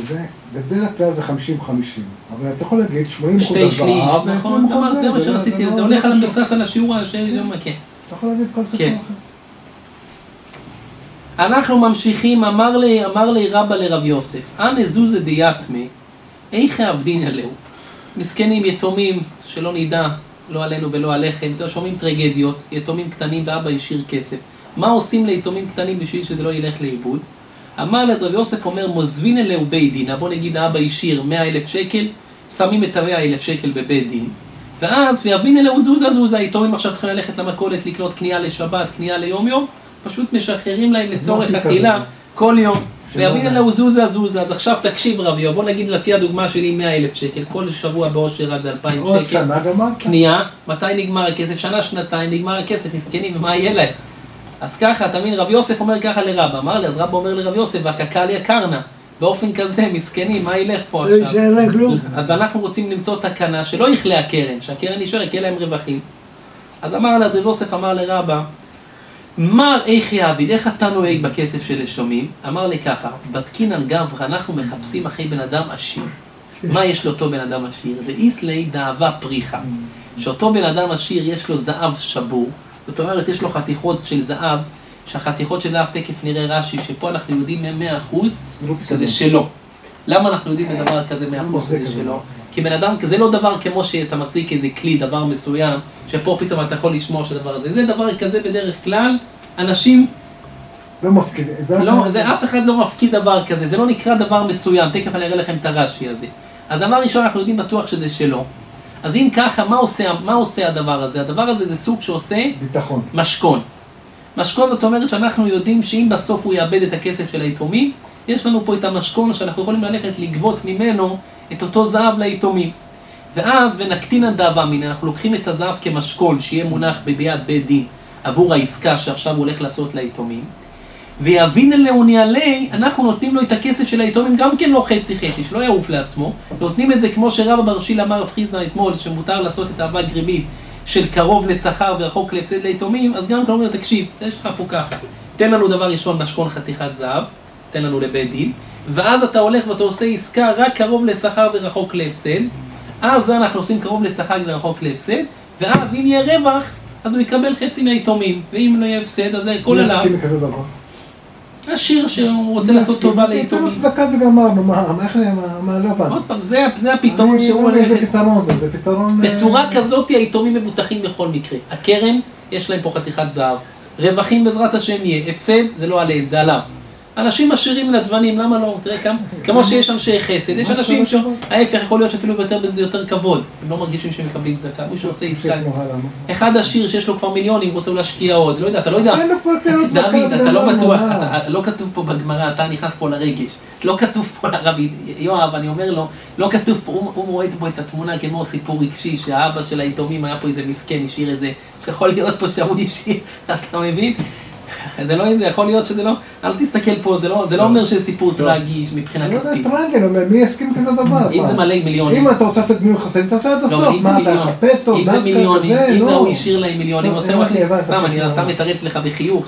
בדרך כלל זה חמישים חמישים, אבל אתה יכול להגיד שמונים אחוז שתי שליש, נכון, זה מה שרציתי, אתה הולך על המבסס על השיעור, כן. אתה יכול להגיד כל סיפור אחר. אנחנו ממשיכים, אמר לי, אמר לי רבא לרב יוסף, אנא זוזה דיאטמי, איך העבדין עליהו? מסכנים יתומים שלא נדע, לא עלינו ולא עליכם, אתם שומעים טרגדיות, יתומים קטנים ואבא ישיר כסף. מה עושים ליתומים קטנים בשביל שזה לא ילך לאיבוד? אמר לרב יוסף אומר, מוזבין אליהו בית דין, בוא נגיד האבא ישיר מאה אלף שקל, שמים את ה-מאה אלף שקל בבית דין, ואז, ויבין אלו זוזה זוזה, היתומים עכשיו צריכים ללכת למכולת, לקנות קנייה לשבת, קנייה ליום יום, פשוט משחררים להם לצורך אכילה כל יום. ויבין אלו זוזה זוזה, אז עכשיו תקשיב רביו, בוא נגיד לפי הדוגמה שלי מאה אלף שקל, כל שבוע באושר עד זה אלפיים שקל, קנייה, מתי נגמר הכסף? שנה, שנתיים, נגמר הכסף, מסכנים, ומה יהיה להם? אז ככה, אתה מבין, רב יוסף אומר ככה לרבא, אמר לי, אז רבא אומר לרב יוסף, והקקל יקרנה, באופן כזה, מסכנים, מה ילך פה עכשיו? לא יישאר להם כלום. אז אנחנו רוצים למצוא תקנה שלא יכלה הקרן, שהקרן יישאר, יקרה להם רווחים. אז אמר לה, רב יוסף אמר לרבא, מר איך יעביד, איך אתה נוהג בכסף של שומעים? אמר לי ככה, בדקין על גברא, אנחנו מחפשים אחרי בן אדם עשיר. מה יש לאותו בן אדם עשיר? ואיסלי דאבה פריחה. שאותו בן אדם עשיר יש לו זהב שבור, זאת אומרת יש לו חתיכות של זהב, שהחתיכות של זהב תקף נראה רש"י, שפה אנחנו יודעים מאה אחוז שזה שלו. למה אנחנו יודעים בדבר כזה מאה אחוז שזה שלו? כי בן אדם, זה לא דבר כמו שאתה מחזיק איזה כלי, דבר מסוים, שפה פתאום אתה יכול לשמור שהדבר הזה. זה דבר כזה בדרך כלל, אנשים... לא מפקיד. לא, זה אף אחד לא מפקיד דבר כזה, זה לא נקרא דבר מסוים, תכף אני אראה לכם את הרש"י הזה. אז דבר ראשון אנחנו יודעים בטוח שזה שלו. אז אם ככה, מה עושה, מה עושה הדבר הזה? הדבר הזה זה סוג שעושה... ביטחון. משכון. משכון זאת אומרת שאנחנו יודעים שאם בסוף הוא יאבד את הכסף של היתומים, יש לנו פה את המשכון שאנחנו יכולים ללכת לגבות ממנו את אותו זהב ליתומים. ואז ונקטין הדאבה מן, אנחנו לוקחים את הזהב כמשכון שיהיה מונח ביד בית דין עבור העסקה שעכשיו הוא הולך לעשות ליתומים. ויבין אלאוני עלי, אנחנו נותנים לו את הכסף של היתומים גם כן לא חצי חצי, שלא יעוף לעצמו. נותנים את זה כמו שרבא בר שילה אמר רב חיסדא אתמול, שמותר לעשות את האבק ריבית של קרוב לשכר ורחוק להפסד ליתומים, אז גם כלומר תקשיב, יש לך פה ככה. תן לנו דבר ראשון משכון חתיכת זהב, תן לנו לבית דין, ואז אתה הולך ואתה עושה עסקה רק קרוב לשכר ורחוק להפסד, אז אנחנו עושים קרוב לשכר ורחוק להפסד, ואז אם יהיה רווח, אז הוא יקבל חצי מהיתומים, ואם לא יהיה הפסד, אז זה כל עליו. מי כזה דבר? השיר שהוא רוצה לעשות טובה ליתומים. תן לו צדקה וגמרנו, מה, מה, לא בא. עוד פעם, זה הפתרון שהוא הולך. זה פתרון זה, זה פתרון... בצורה כזאת היתומים מבוטחים בכל מקרה. הקרן, יש להם פה חתיכת זהב. רווחים בעזרת השם יהיה. הפסד, זה לא עליהם, זה עליו. אנשים עשירים לדבנים, למה לא? תראה כמה, כמו שיש אנשי חסד, יש אנשים שההפך יכול להיות שאפילו יותר בזה יותר כבוד. הם לא מרגישים שהם מקבלים צדקה. מישהו עושה עסקה. אחד עשיר שיש לו כבר מיליונים, רוצה להשקיע עוד. לא יודע, אתה לא יודע. דוד, אתה לא בטוח, לא כתוב פה בגמרא, אתה נכנס פה לרגש. לא כתוב פה לרבי, יואב, אני אומר לו, לא כתוב פה, הוא רואה פה את התמונה כמו סיפור רגשי, שהאבא של היתומים היה פה איזה מסכן, השאיר איזה, יכול להיות פה שעוד השאיר, אתה מבין? זה לא איזה, יכול להיות שזה לא, אל תסתכל פה, זה לא, זה לא אומר שזה סיפור טרגי מבחינה כספית. זה טרגי, מי יסכים כזה דבר? אם זה מלא מיליונים. אם אתה רוצה לתת גמיר חסן, תעשה עד הסוף. מה, אתה מחפש טוב, אם זה מיליונים, אם זה הוא השאיר להם מיליונים, עושה מכניס, סתם, אני סתם מתרץ לך בחיוך,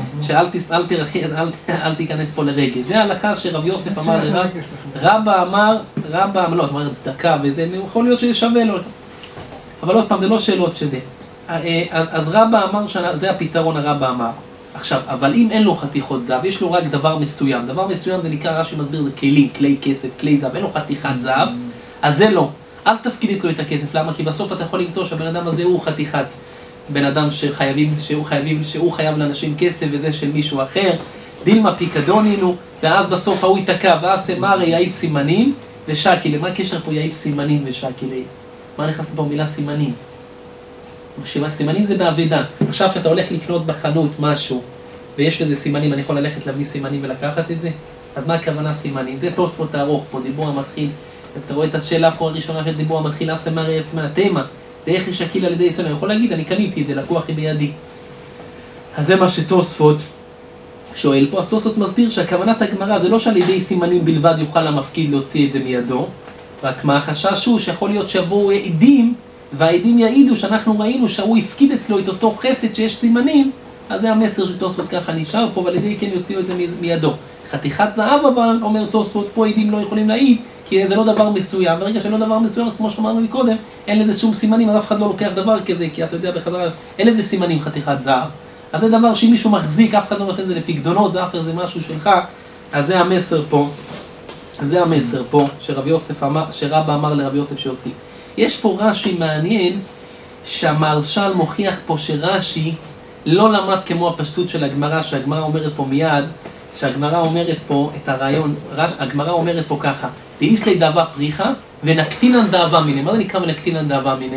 שאל תיכנס פה לרגש. זה ההלכה שרב יוסף אמר לרב, רבא אמר, רבא, לא, את אומרת צדקה, וזה יכול להיות שזה שווה לו. אבל עוד פעם, זה לא שאלות שלי. אז רבא אמר, זה הפתרון הרבא אמר. עכשיו, אבל אם אין לו חתיכות זהב, יש לו רק דבר מסוים. דבר מסוים זה נקרא, רש"י מסביר, זה כלים, כלי כסף, כלי זהב, אין לו חתיכת זהב, אז זה לא. אל תפקיד לו את הכסף, למה? כי בסוף אתה יכול למצוא שהבן אדם הזה הוא חתיכת בן אדם שחייבים, שהוא חייבים, שהוא חייב לאנשים כסף וזה של מישהו אחר. דילמה פיקדונינו, ואז בסוף הוא ייתקע, ואז סמרי יעיף סימנים ושקילי. מה הקשר פה יעיף סימנים ושקילי? מה נכנס פה מילה סימנים? סימנים זה בעבודה. עכשיו שאתה הולך לקנות בחנות משהו ויש לזה סימנים, אני יכול ללכת להביא סימנים ולקחת את זה? אז מה הכוונה סימנים? זה תוספות הארוך פה, דיבור המתחיל. אתה רואה את השאלה פה הראשונה של דיבור המתחיל, אסמר יעיף סימן, התאמה, דרך שקיל על ידי ישראל. אני יכול להגיד, אני קניתי את זה, לקוח היא בידי. אז זה מה שתוספות שואל פה. אז תוספות מסביר שהכוונת הגמרא זה לא שעל ידי סימנים בלבד יוכל המפקיד להוציא את זה מידו, רק מה החשש הוא שיכול להיות שיבואו עדים, והעדים יעידו שאנחנו ראינו שהוא הפקיד אצלו את אותו חפץ שיש סימנים, אז זה המסר של תוספות ככה נשאר פה, ועל ידי כן יוציאו את זה מידו. חתיכת זהב אבל, אומר תוספות, פה עדים לא יכולים להעיד, כי זה לא דבר מסוים, ברגע שלא דבר מסוים, אז כמו שאמרנו מקודם, אין לזה שום סימנים, אז אף אחד לא לוקח דבר כזה, כי אתה יודע בחזרה, אין לזה סימנים חתיכת זהב. אז זה דבר שאם מישהו מחזיק, אף אחד לא נותן זה לפקדונות, זה אף זה משהו שלך, אז זה המסר פה, זה המסר פה, שרב יוסף אמר, שרבא אמר לרב יוסף שיוסיף. יש פה רש"י מעניין, שהמהרש"ל מוכיח פה שרש"י לא למד כמו הפשטות של הגמרא, שהגמרא אומרת פה מיד, שהגמרא אומרת פה את הרעיון, הגמרא אומרת פה ככה, דאיש לי דאבה פריחה ונקטינן דאבה מיני. מה זה נקרא ונקטינן דאבה מיני?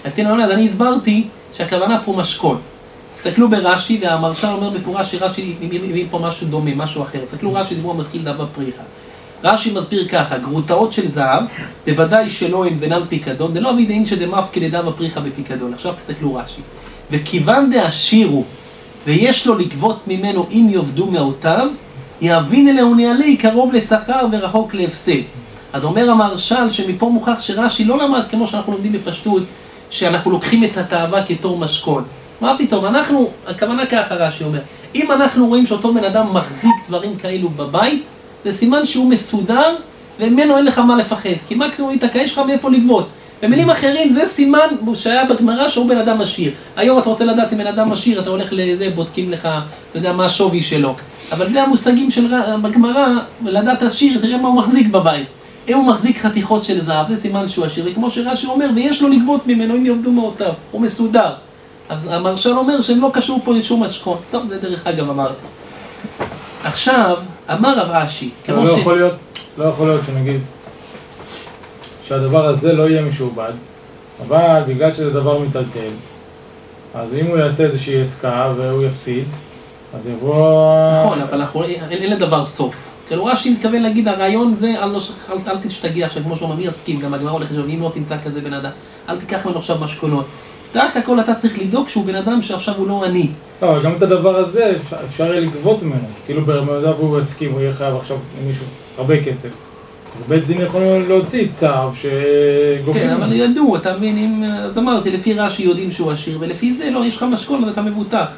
אז אני הסברתי שהכוונה פה משכון. תסתכלו ברש"י, והמרש"ל אומר מפורש שרש"י הביא פה משהו דומה, משהו אחר. תסתכלו רש"י, דיבור מתחיל דבר פריחה. רש"י מסביר ככה, גרוטאות של זהב, בוודאי שלא הן בינם פיקדון, דלא אבי דין שדמפקא לדבר פריחה בפיקדון. עכשיו תסתכלו רש"י. וכיוון דעשירו, ויש לו לגבות ממנו אם יאבדו מעותיו, יבין אליה ונעלי קרוב לשכר ורחוק להפסד. אז אומר המרש"ל שמפה מוכח שרש"י לא למד כמו שאנחנו לומדים בפשטות, שאנחנו לוקחים את התאווה כתור משכון. מה פתאום? אנחנו, הכוונה ככה רש"י אומר, אם אנחנו רואים שאותו בן אדם מחזיק דברים כאלו בבית, זה סימן שהוא מסודר, וממנו אין לך מה לפחד, כי מקסימום ייתקע, יש לך מאיפה לגבות. במילים אחרים, זה סימן שהיה בגמרא שהוא בן אדם עשיר. היום אתה רוצה לדעת אם בן אדם עשיר, אתה הולך לזה, בודקים לך, אתה יודע מה השווי שלו. אבל בלי המושגים של בגמרא, לדעת עשיר, תראה מה הוא מחזיק בבית. אם הוא מחזיק חתיכות של זהב, זה סימן שהוא עשיר, וכמו שרש"י אומר, ויש לו לגבות ממנו אם יעבדו מעותיו, הוא מסודר. אז המרש"ל אומר שהם לא קשור פה לשום משכון. סתם, זה דרך אגב אמרתי. עכשיו, אמר רב אשי, כמו לא ש... יכול להיות, לא יכול להיות שנגיד שהדבר הזה לא יהיה משועבד, אבל בגלל שזה דבר מטלטל, אז אם הוא יעשה איזושהי עסקה והוא יפסיד, אז יבוא... נכון, אבל אנחנו, אין, אין לדבר סוף. כאילו רש"י מתכוון להגיד, הרעיון זה, אל, לא, אל, אל תשתגע עכשיו, כמו שהוא אומר, מי יסכים, גם הגמרא הולכת לשאול, אם לא תמצא כזה בן אדם, אל תיקח ממנו עכשיו משכונות. רק הכל אתה צריך לדאוג שהוא בן אדם שעכשיו הוא לא עני. לא, אבל גם את הדבר הזה אפשר, אפשר יהיה לגבות ממנו. כאילו ברמודה והוא הסכים, הוא יהיה חייב עכשיו מישהו, הרבה כסף. אז בית דין יכול להוציא צו שגובים. כן, אבל ידעו, אתה מבין, אם... אז אמרתי, לפי רש"י יודעים שהוא עשיר, ולפי זה לא, יש לך משכון ואתה מבוטח.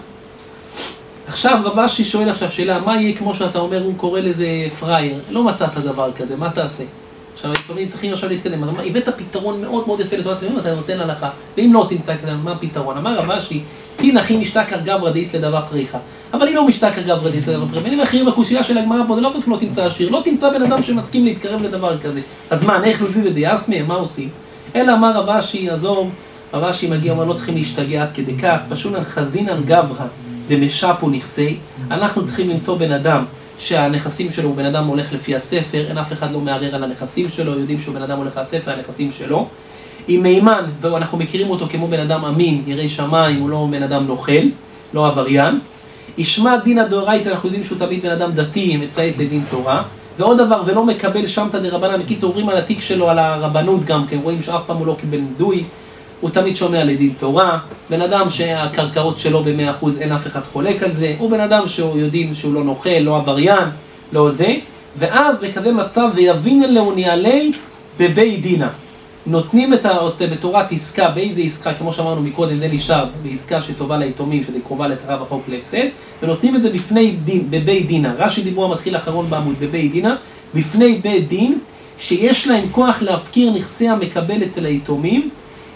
עכשיו רב אשי שואל עכשיו שאלה, מה יהיה כמו שאתה אומר, הוא קורא לזה פרייר, לא מצאת דבר כזה, מה תעשה? עכשיו, העיתונים צריכים עכשיו להתקדם, אבל הבאת פתרון מאוד מאוד יפה לטובת כלבים, אתה נותן הלכה, ואם לא תמצא כזה, מה הפתרון? אמר רב אשי, תין אחי משתכר גברא דאיס לדבר פריחה, אבל היא לא משתכר גברא דאיס לדבר פריחה, ואם אחרים בקושייה של הגמרא פה, זה לא אפילו לא תמצא עשיר, לא תמצא בן אדם שמסכים להתקרב לדבר כזה. אז מה, איך נוזיד את דיאסמי, מה עושים? אלא אמר רב אשי, עזוב, רב אשי מגיע, אומר, לא צריכים להשתגע עד כדי כך, פשוט חזינן גברא דמשפו נכסי, אנחנו צריכים למצוא בן אדם שהנכסים שלו הוא בן אדם הולך לפי הספר, אין אף אחד לא מערער על הנכסים שלו, יודעים שהוא בן אדם הולך לספר, הנכסים שלו. עם מימן, ואנחנו מכירים אותו כמו בן אדם אמין, ירא שמיים, הוא לא בן אדם נוכל, לא עבריין. ישמע דינא דאורייתא, אנחנו יודעים שהוא תמיד בן אדם דתי, מציית לדין תורה. ועוד דבר, ולא מקבל שמתא דרבנן, בקיצור עוברים על התיק שלו, על הרבנות גם, כן רואים שאף פעם הוא לא קיבל נידוי. הוא תמיד שומע לדין תורה, בן אדם שהקרקעות שלו ב-מאה אחוז אין אף אחד חולק על זה, הוא בן אדם שיודעים שהוא לא נוכל, לא עבריין, לא זה, ואז בכזה מצב ויבין אליה ונעלי בבית דינה. נותנים את בתורת עסקה, באיזה עסקה, כמו שאמרנו מקודם, זה נשאר בעסקה שטובה ליתומים, שזה קרובה לשכר וחוק להפסד, ונותנים את זה בפני דין, בבית דינה. רש"י דיבור המתחיל אחרון בעמוד, בבית דינה, בפני בית דין, שיש להם כוח להפקיר נכסי המקבל אצל היתומים,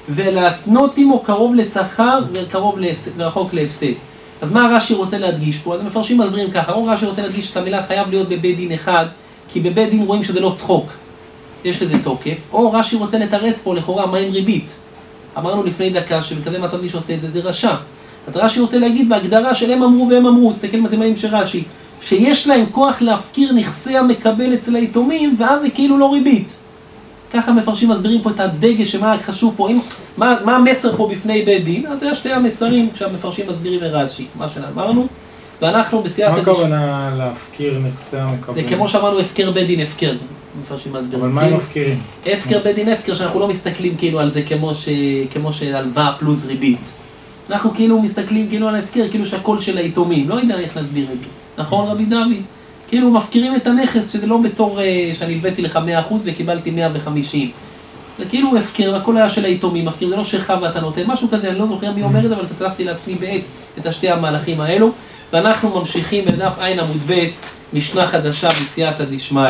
ולהתנות עמו קרוב לשכר וקרוב ורחוק להפסד. אז מה רש"י רוצה להדגיש פה? אז המפרשים מסבירים ככה, או רש"י רוצה להדגיש את המילה חייב להיות בבית דין אחד, כי בבית דין רואים שזה לא צחוק, יש לזה תוקף, או רש"י רוצה לתרץ פה לכאורה מה עם ריבית. אמרנו לפני דקה שבכזה מצב מי שעושה את זה זה רשע. אז רש"י רוצה להגיד בהגדרה של הם אמרו והם אמרו, תסתכל מתמאים של רש"י, שיש להם כוח להפקיר נכסי המקבל אצל היתומים, ואז זה כאילו לא ריבית. ככה מפרשים מסבירים פה את הדגש, שמה חשוב פה, מה, מה המסר פה בפני בית דין, אז זה שתי המסרים כשהמפרשים מסבירים מרש"י, מה שאמרנו, ואנחנו בסייעתא דשמיא. מה הכוונה להפקיר נכסי המקבלים? זה כמו שאמרנו, הפקר בית דין, הפקר, מפרשים מסבירים. אבל מה הם מפקירים? הפקר בית דין, הפקר, שאנחנו לא מסתכלים כאילו על זה כמו, ש... כמו שהלוואה פלוס ריבית. אנחנו כאילו מסתכלים כאילו על ההפקר, כאילו שהכל של היתומים, לא יודע איך להסביר את זה. נכון רבי דוד? כאילו מפקירים את הנכס, שזה לא בתור שאני הבאתי לך מאה אחוז וקיבלתי מאה וחמישים. זה כאילו הפקר, הכל היה של היתומים, מפקיר, זה לא שלך ואתה נותן, משהו כזה, אני לא זוכר מי אומר את זה, אבל כתבתי לעצמי בעת את השתי המהלכים האלו, ואנחנו ממשיכים בדף עין עמוד ב', משנה חדשה בסייעתא דשמיא.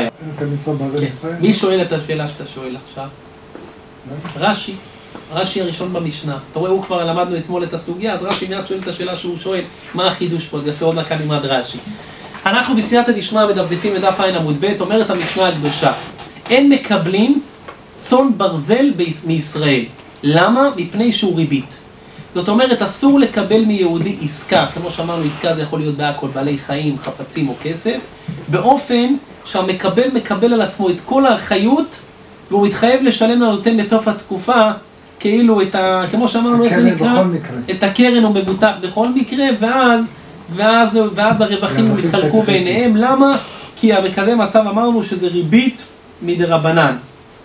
מי שואל את השאלה שאתה שואל עכשיו? רש"י, רש"י הראשון במשנה. אתה רואה, הוא כבר למדנו אתמול את הסוגיה, אז רש"י מיד שואל את השאלה שהוא שואל, מה החידוש פה? זה יפה עוד לכאן נלמד רש"י. אנחנו בסייעתא דשמיא מדפדפים בדף עין עמוד ב', אומרת המשנה הקדושה, אין מקבלים צאן ברזל מישראל. למה? מפני שהוא ריבית. זאת אומרת, אסור לקבל מיהודי עסקה, כמו שאמרנו, עסקה זה יכול להיות בהכל, בעלי חיים, חפצים או כסף, באופן שהמקבל מקבל על עצמו את כל האחריות, והוא מתחייב לשלם לנותן בתוך התקופה כאילו את ה... כמו שאמרנו, איך זה נקרא? את הקרן הוא מבוטח בכל מקרה, ואז, ואז, ואז הרווחים מתחלקו ביניהם. למה? כי בכזה מצב אמרנו שזה ריבית מדרבנן.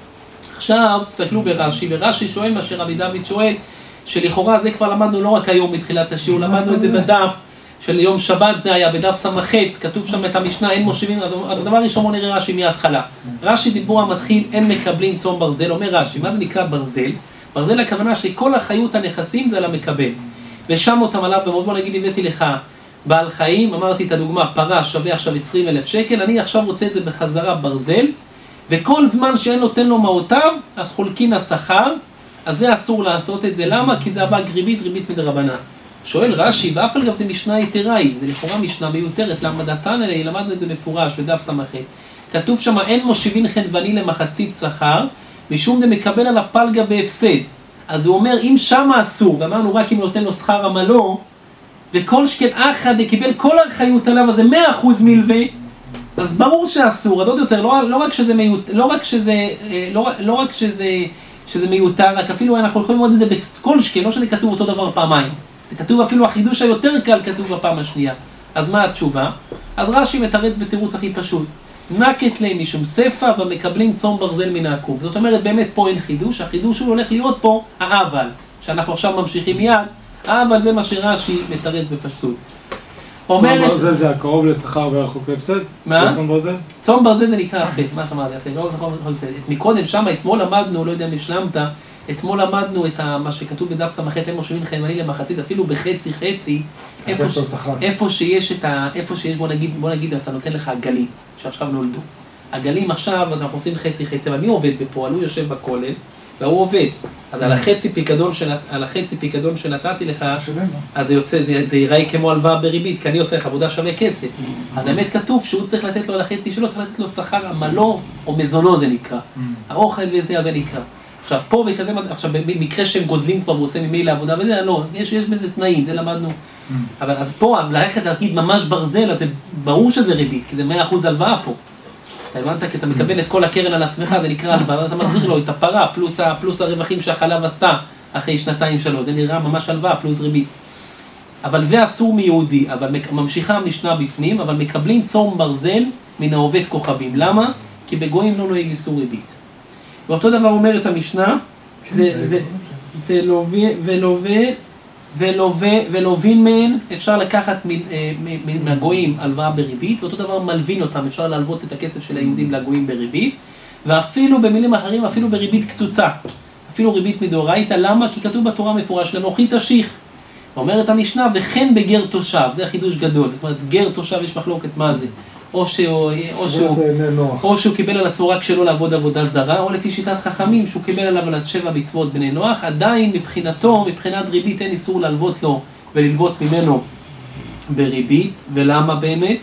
עכשיו, תסתכלו ברש"י, ורש"י שואל מה שרבי דוד שואל, שלכאורה זה כבר למדנו לא רק היום מתחילת השיעור, למדנו את זה בדף של יום שבת, זה היה בדף ס"ח, כתוב שם את המשנה, אין מושיבים, הדבר ראשון בוא נראה רש"י מההתחלה. רש"י דיבור המתחיל, אין מקבלים צום ברזל, אומר רש"י, מה זה נקרא ברזל? ברזל הכוונה שכל החיות הנכסים זה על המקבל. ושם אותם עליו במות, בוא נגיד, הבאתי לך בעל חיים, אמרתי את הדוגמה, פרה שווה עכשיו עשרים אלף שקל, אני עכשיו רוצה את זה בחזרה ברזל, וכל זמן שאין נותן לו מעותיו, אז חולקין השכר, אז זה אסור לעשות את זה. למה? כי זה הבא ריבית, ריבית מדרבנן. שואל רש"י, ואף על גב זה משנה יתרה היא, זה לכאורה משנה מיותרת, למה דתן אלה, למדנו את זה מפורש בדף ס"ח. כתוב שם, אין מושיבין חנווני למחצית שכר, משום זה מקבל עליו פלגה בהפסד. אז הוא אומר, אם שם אסור, ואמרנו רק אם נותן לו שכר עמלו, וכל שכן אחד קיבל כל החיות עליו, אז זה מאה אחוז מלווה, אז ברור שאסור, אז עוד יותר, לא, לא רק שזה מיותר, לא רק שזה, לא, לא רק שזה, שזה מיותר, רק אפילו אנחנו יכולים לראות את זה בכל שכן, לא שזה כתוב אותו דבר פעמיים. זה כתוב אפילו החידוש היותר קל כתוב בפעם השנייה. אז מה התשובה? אז רש"י מתרץ בתירוץ הכי פשוט. נקט להם משום ספא ומקבלים צום ברזל מן העקוב. זאת אומרת, באמת פה אין חידוש, החידוש הוא הולך להיות פה האבל, שאנחנו עכשיו ממשיכים מיד, אבל זה מה שרש"י מתרץ בפשטות. אומרת... צום ברזל זה הקרוב לשכר ורחוק להפסד? מה? צום ברזל? צום ברזל זה נקרא הפסד, מה שאמרתי, הפסד, לא זכר ורחוק להפסד. מקודם שם, אתמול למדנו, לא יודע אם השלמת, אתמול למדנו את מה שכתוב בדף ס"ח, אין מושיבין חנווני למחצית, אפילו בחצי חצי, איפה, ש... איפה שיש את ה... איפה שיש, בוא נגיד, בוא נגיד, אתה נותן לך עגלים, שעכשיו נולדו. עגלים עכשיו, אנחנו עושים חצי חצי, אבל מי עובד בפועל? הוא יושב בכולל, והוא עובד. אז על החצי פיקדון של, על החצי פיקדון שנתתי לך, אז זה יוצא, זה, זה ייראה כמו הלוואה בריבית, כי אני עושה לך עבודה שווה כסף. אז באמת כתוב שהוא צריך לתת לו על החצי שלו, צריך לתת לו שכר עמלו או מזונו זה נקרא. האוכל וזה, זה נקרא. עכשיו, פה בכזה, עכשיו, במקרה שהם גודלים כבר ועושים ממילא עבודה וזה, לא, יש, יש בזה תנאים, זה למדנו. אבל אז פה, ללכת להגיד ממש ברזל, אז זה ברור שזה ריבית, כי זה מאה אחוז הלוואה פה. אתה הבנת? כי אתה מקבל את כל הקרן על עצמך, זה נקרא הלוואה, אתה מחזיר לו את הפרה, פלוס, פלוס הרווחים שהחלב עשתה אחרי שנתיים שלו, זה נראה ממש הלוואה, פלוס ריבית. אבל זה אסור מיהודי, אבל ממשיכה המשנה בפנים, אבל מקבלים צום ברזל מן העובד כוכבים. למה? כי בגויים לא נוהג איסור ריבית. ואותו דבר אומרת המשנה, ולווין מהן אפשר לקחת מהגויים הלוואה בריבית, ואותו דבר מלווין אותם, אפשר להלוות את הכסף של היהודים לגויים בריבית, ואפילו במילים אחרים, אפילו בריבית קצוצה, אפילו ריבית מדאורייתא. למה? כי כתוב בתורה מפורש, לנוחי תשיך. אומרת המשנה, וכן בגר תושב, זה חידוש גדול, זאת אומרת, גר תושב יש מחלוקת מה זה. או שהוא, או שהוא, או שהוא קיבל על עצמו רק שלא לעבוד עבודה זרה, או לפי שיטת חכמים שהוא קיבל עליו על שבע מצוות בני נוח, עדיין מבחינתו, מבחינת ריבית אין איסור ללוות לו וללוות ממנו בריבית. ולמה באמת?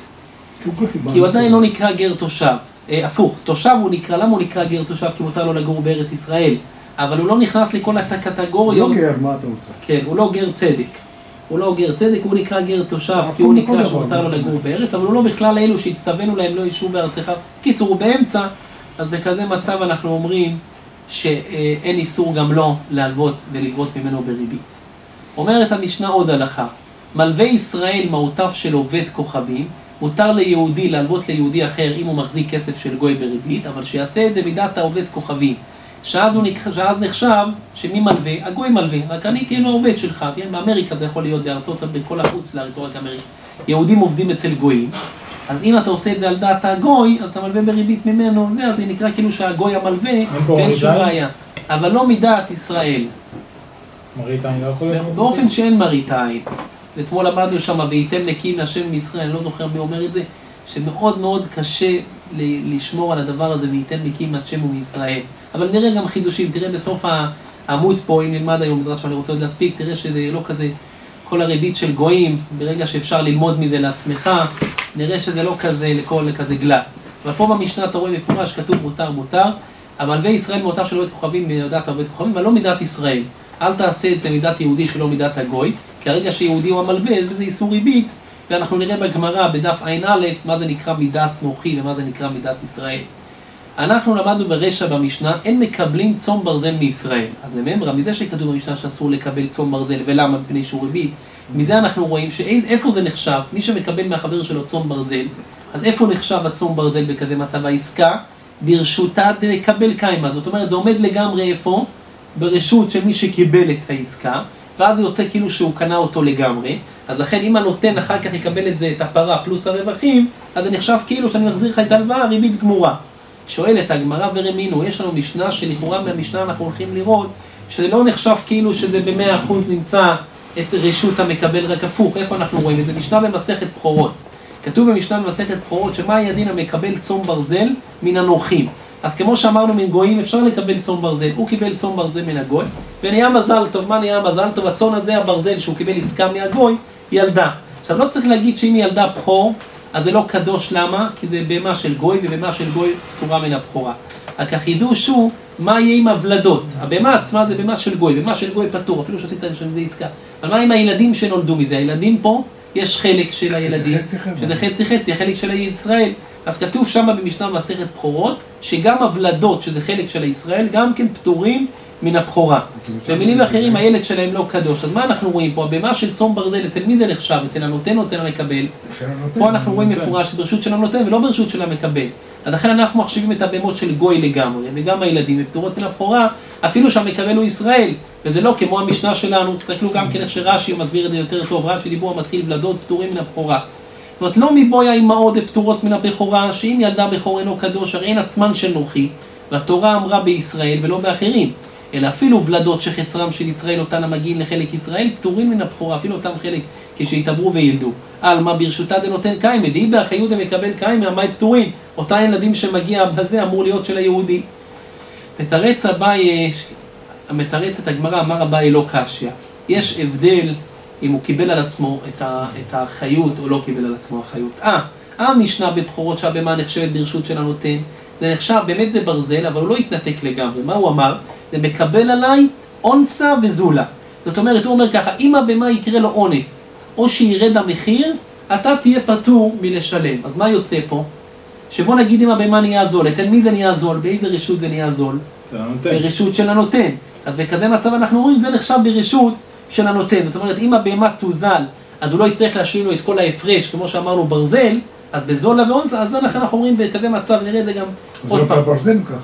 כי הוא עדיין לא נקרא גר תושב. אה, הפוך, תושב הוא נקרא, למה הוא נקרא גר תושב? כי מותר לו לגור בארץ ישראל, אבל הוא לא נכנס לכל הקטגוריות. הוא לא גר, מה אתה רוצה? כן, הוא לא גר צדק. הוא לא גר צדק, הוא נקרא גר תושב, כי הוא נקרא שמותר לו לגור בארץ, אבל הוא לא בכלל אלו שהצטווינו להם, לא יישבו בארצך. קיצור, הוא באמצע, אז בכזה מצב אנחנו אומרים שאין איסור גם לו להלוות וללוות ממנו בריבית. אומרת המשנה עוד הלכה, מלווה ישראל מעותיו של עובד כוכבים, מותר ליהודי להלוות ליהודי אחר אם הוא מחזיק כסף של גוי בריבית, אבל שיעשה את זה מידת העובד כוכבים. שאז, שאז נחשב שמי מלווה, הגוי מלווה, רק אני כאילו העובד שלך, באמריקה זה יכול להיות בארצות, בכל החוץ לארץ, רק אמריקה. יהודים עובדים אצל גויים, אז אם אתה עושה את זה על דעת הגוי, אז אתה מלווה בריבית ממנו, זה, אז זה נקרא כאילו שהגוי המלווה, ואין שום בעיה. אבל לא מדעת ישראל. מראית עין לא יכול להיות? באופן שאין מראית עין. ואתמול למדנו שם, וייתם נקי מהשם מישראל, אני לא זוכר מי אומר את זה, שמאוד מאוד קשה לשמור על הדבר הזה, וייתם נקי מהשם ומישראל. אבל נראה גם חידושים, תראה בסוף העמוד פה, אם נלמד היום, בעזרת שאני רוצה עוד להספיק, תראה שזה לא כזה, כל הריבית של גויים, ברגע שאפשר ללמוד מזה לעצמך, נראה שזה לא כזה לכל כזה גלה. אבל פה במשנה אתה רואה מפורש, כתוב מותר מותר, אבל מלווה ישראל מעותיו של עובד כוכבים, מידת עובד כוכבים, אבל לא מידת ישראל. אל תעשה את זה מידת יהודי שלא מידת הגוי, כי הרגע שיהודי הוא המלווה, וזה איסור ריבית, ואנחנו נראה בגמרא, בדף עין א', מה זה נקרא מידת נוחי ומה זה נקרא מידת ישראל. אנחנו למדנו ברשע במשנה, אין מקבלים צום ברזל מישראל. אז לממרה, מזה שכתוב במשנה שאסור לקבל צום ברזל, ולמה? מפני שהוא ריבית. מזה אנחנו רואים שאיפה זה נחשב, מי שמקבל מהחבר שלו צום ברזל, אז איפה נחשב הצום ברזל בכזה מצב העסקה? ברשותה לקבל קיימה. זאת אומרת, זה עומד לגמרי איפה? ברשות של מי שקיבל את העסקה, ואז זה יוצא כאילו שהוא קנה אותו לגמרי. אז לכן אם הנותן אחר כך יקבל את זה, את הפרה פלוס הרווחים, אז זה נחשב כאילו שאני מחזיר לך את הלוואה, ריבית גמורה. שואלת הגמרא ורמינו, יש לנו משנה שלכאורה מהמשנה אנחנו הולכים לראות שזה לא נחשב כאילו שזה במאה אחוז נמצא את רשות המקבל, רק הפוך. איפה אנחנו רואים את זה? משנה במסכת בכורות. כתוב במשנה במסכת בכורות שמה הדין המקבל צום ברזל מן הנוחים. אז כמו שאמרנו מן גויים אפשר לקבל צום ברזל, הוא קיבל צום ברזל מן הגוי ונהיה מזל טוב. מה נהיה מזל טוב? הצום הזה הברזל שהוא קיבל עסקה מהגוי ילדה. עכשיו לא צריך להגיד שאם היא ילדה בכור אז זה לא קדוש. למה? כי זה בהמה של גוי, ובהמה של גוי פטורה מן הבכורה. רק החידוש הוא מה יהיה עם הוולדות. הבהמה עצמה זה בהמה של גוי, בהמה של גוי פטור, אפילו שעשית שם זה עסקה. אבל מה עם הילדים שנולדו מזה? הילדים פה יש חלק של הילדים, שזה חצי חצי, החלק של הישראל. אז כתוב שם במשנה מסכת בכורות שגם הוולדות, שזה חלק של הישראל, גם כן פטורים מן הבכורה. במילים אחרים הילד שלהם לא קדוש. אז מה אנחנו רואים פה? הבהמה של צום ברזל, אצל מי זה נחשב? אצל הנותן או אצל המקבל? פה אנחנו רואים מפורש ברשות של הנותן ולא ברשות של המקבל. אז לכן אנחנו מחשיבים את הבהמות של גוי לגמרי, וגם הילדים בפטורות מן הבכורה, אפילו שהמקבל הוא ישראל. וזה לא כמו המשנה שלנו, תסתכלו גם כן איך שרש"י מסביר את זה יותר טוב. רש"י דיבור המתחיל ולדות פטורים מן הבכורה. זאת אומרת, לא מבוי האימהות פטורות מן הבכורה, שאם ילדה בכור אינו קדוש, הרי אין עצמן של נוחי, והתורה אמרה בישראל ולא באחרים. אלא אפילו ולדות שחצרם של ישראל אותן המגיעים לחלק ישראל, פטורים מן הבכורה, אפילו אותם חלק כשהתעברו וילדו. על מה ברשותה דנותן קיימה, דהי באחיודה מקבל קיימה, מה פטורים? אותם ילדים שמגיע בזה אמור להיות של היהודי. מתרץ אביי, מתרצת הגמרא, אמר אביי לא קשיא. יש הבדל אם הוא קיבל על עצמו את, ה, את החיות או לא קיבל על עצמו החיות. אה, המשנה בבכורות שהבהמה נחשבת ברשות של הנותן, זה נחשב, באמת זה ברזל, אבל הוא לא התנתק לגמרי. מה הוא אמר? זה מקבל עליי אונסה וזולה. זאת אומרת, הוא אומר ככה, אם הבהמה יקרה לו אונס, או שירד המחיר, אתה תהיה פטור מלשלם. אז מה יוצא פה? שבוא נגיד אם הבהמה נהיה זול, אצל מי זה נהיה זול? באיזה רשות זה נהיה זול? ברשות של הנותן. אז בכזה מצב אנחנו רואים, זה נחשב ברשות של הנותן. זאת אומרת, אם הבהמה תוזל, אז הוא לא יצטרך להשלים לו את כל ההפרש, כמו שאמרנו ברזל, אז בזולה ואונסה, אז לכן אנחנו רואים בכזה מצב, נראה את זה גם עוד פעם. זה לא ברזל ככה.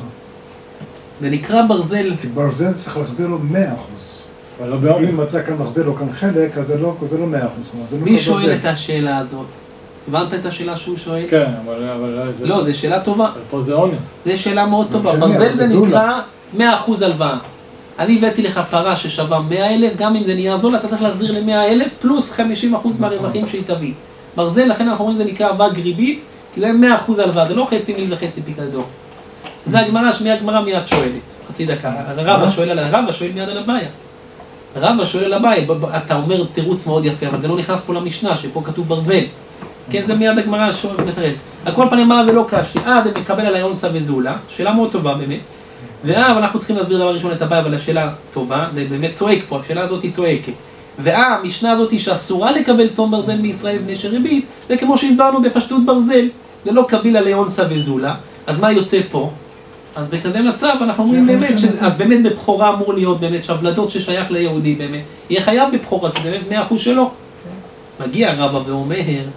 זה נקרא ברזל. כי ברזל צריך להחזיר לו מאה אחוז. אם מצא כאן מחזיר לו כאן חלק, אז זה לא מאה אחוז. מי שואל את השאלה הזאת? הבנת את השאלה שהוא שואל? כן, אבל... לא, זו שאלה טובה. אבל פה זה אונס. זו שאלה מאוד טובה. ברזל זה נקרא מאה אחוז הלוואה. אני הבאתי לך פרה ששווה מאה אלף, גם אם זה נהיה זול, אתה צריך להחזיר ל-מאה אלף פלוס חמישים אחוז מהרווחים שהיא תביא. ברזל, לכן אנחנו רואים זה נקרא הלוואה גריבית, כי זה מאה אחוז הלוואה, זה לא חצי מיל וחצי פיקדון. זה הגמרא, שמי הגמרא מיד שואלת, חצי דקה. הרבא שואל על הרבא, שואל מיד על הבעיה. הרבא שואל על הבעיה, אתה אומר תירוץ מאוד יפה, אבל זה לא נכנס פה למשנה, שפה כתוב ברזל. כן, זה מיד הגמרא שואל מתרד. על כל פנים מה ולא קשי, אה, זה מקבל על אונסה וזולה, שאלה מאוד טובה באמת. ואה, אבל אנחנו צריכים להסביר דבר ראשון את הבעיה, אבל השאלה טובה, זה באמת צועק פה, השאלה הזאת היא צועקת. ואה, המשנה הזאת היא שאסורה לקבל צום ברזל מישראל בני שריבית, זה כמו שהסברנו בפשטות ברזל, זה לא קביל על אונסה וזולה. אז מה יוצא פה? אז בכזה מצב אנחנו אומרים באמת, ש... אז באמת בבחורה אמור להיות באמת שהוולדות ששייך ליהודי באמת, יהיה חייב בבחורה, כי באמת מאה אחוז שלו. מגיע רבא ואומר,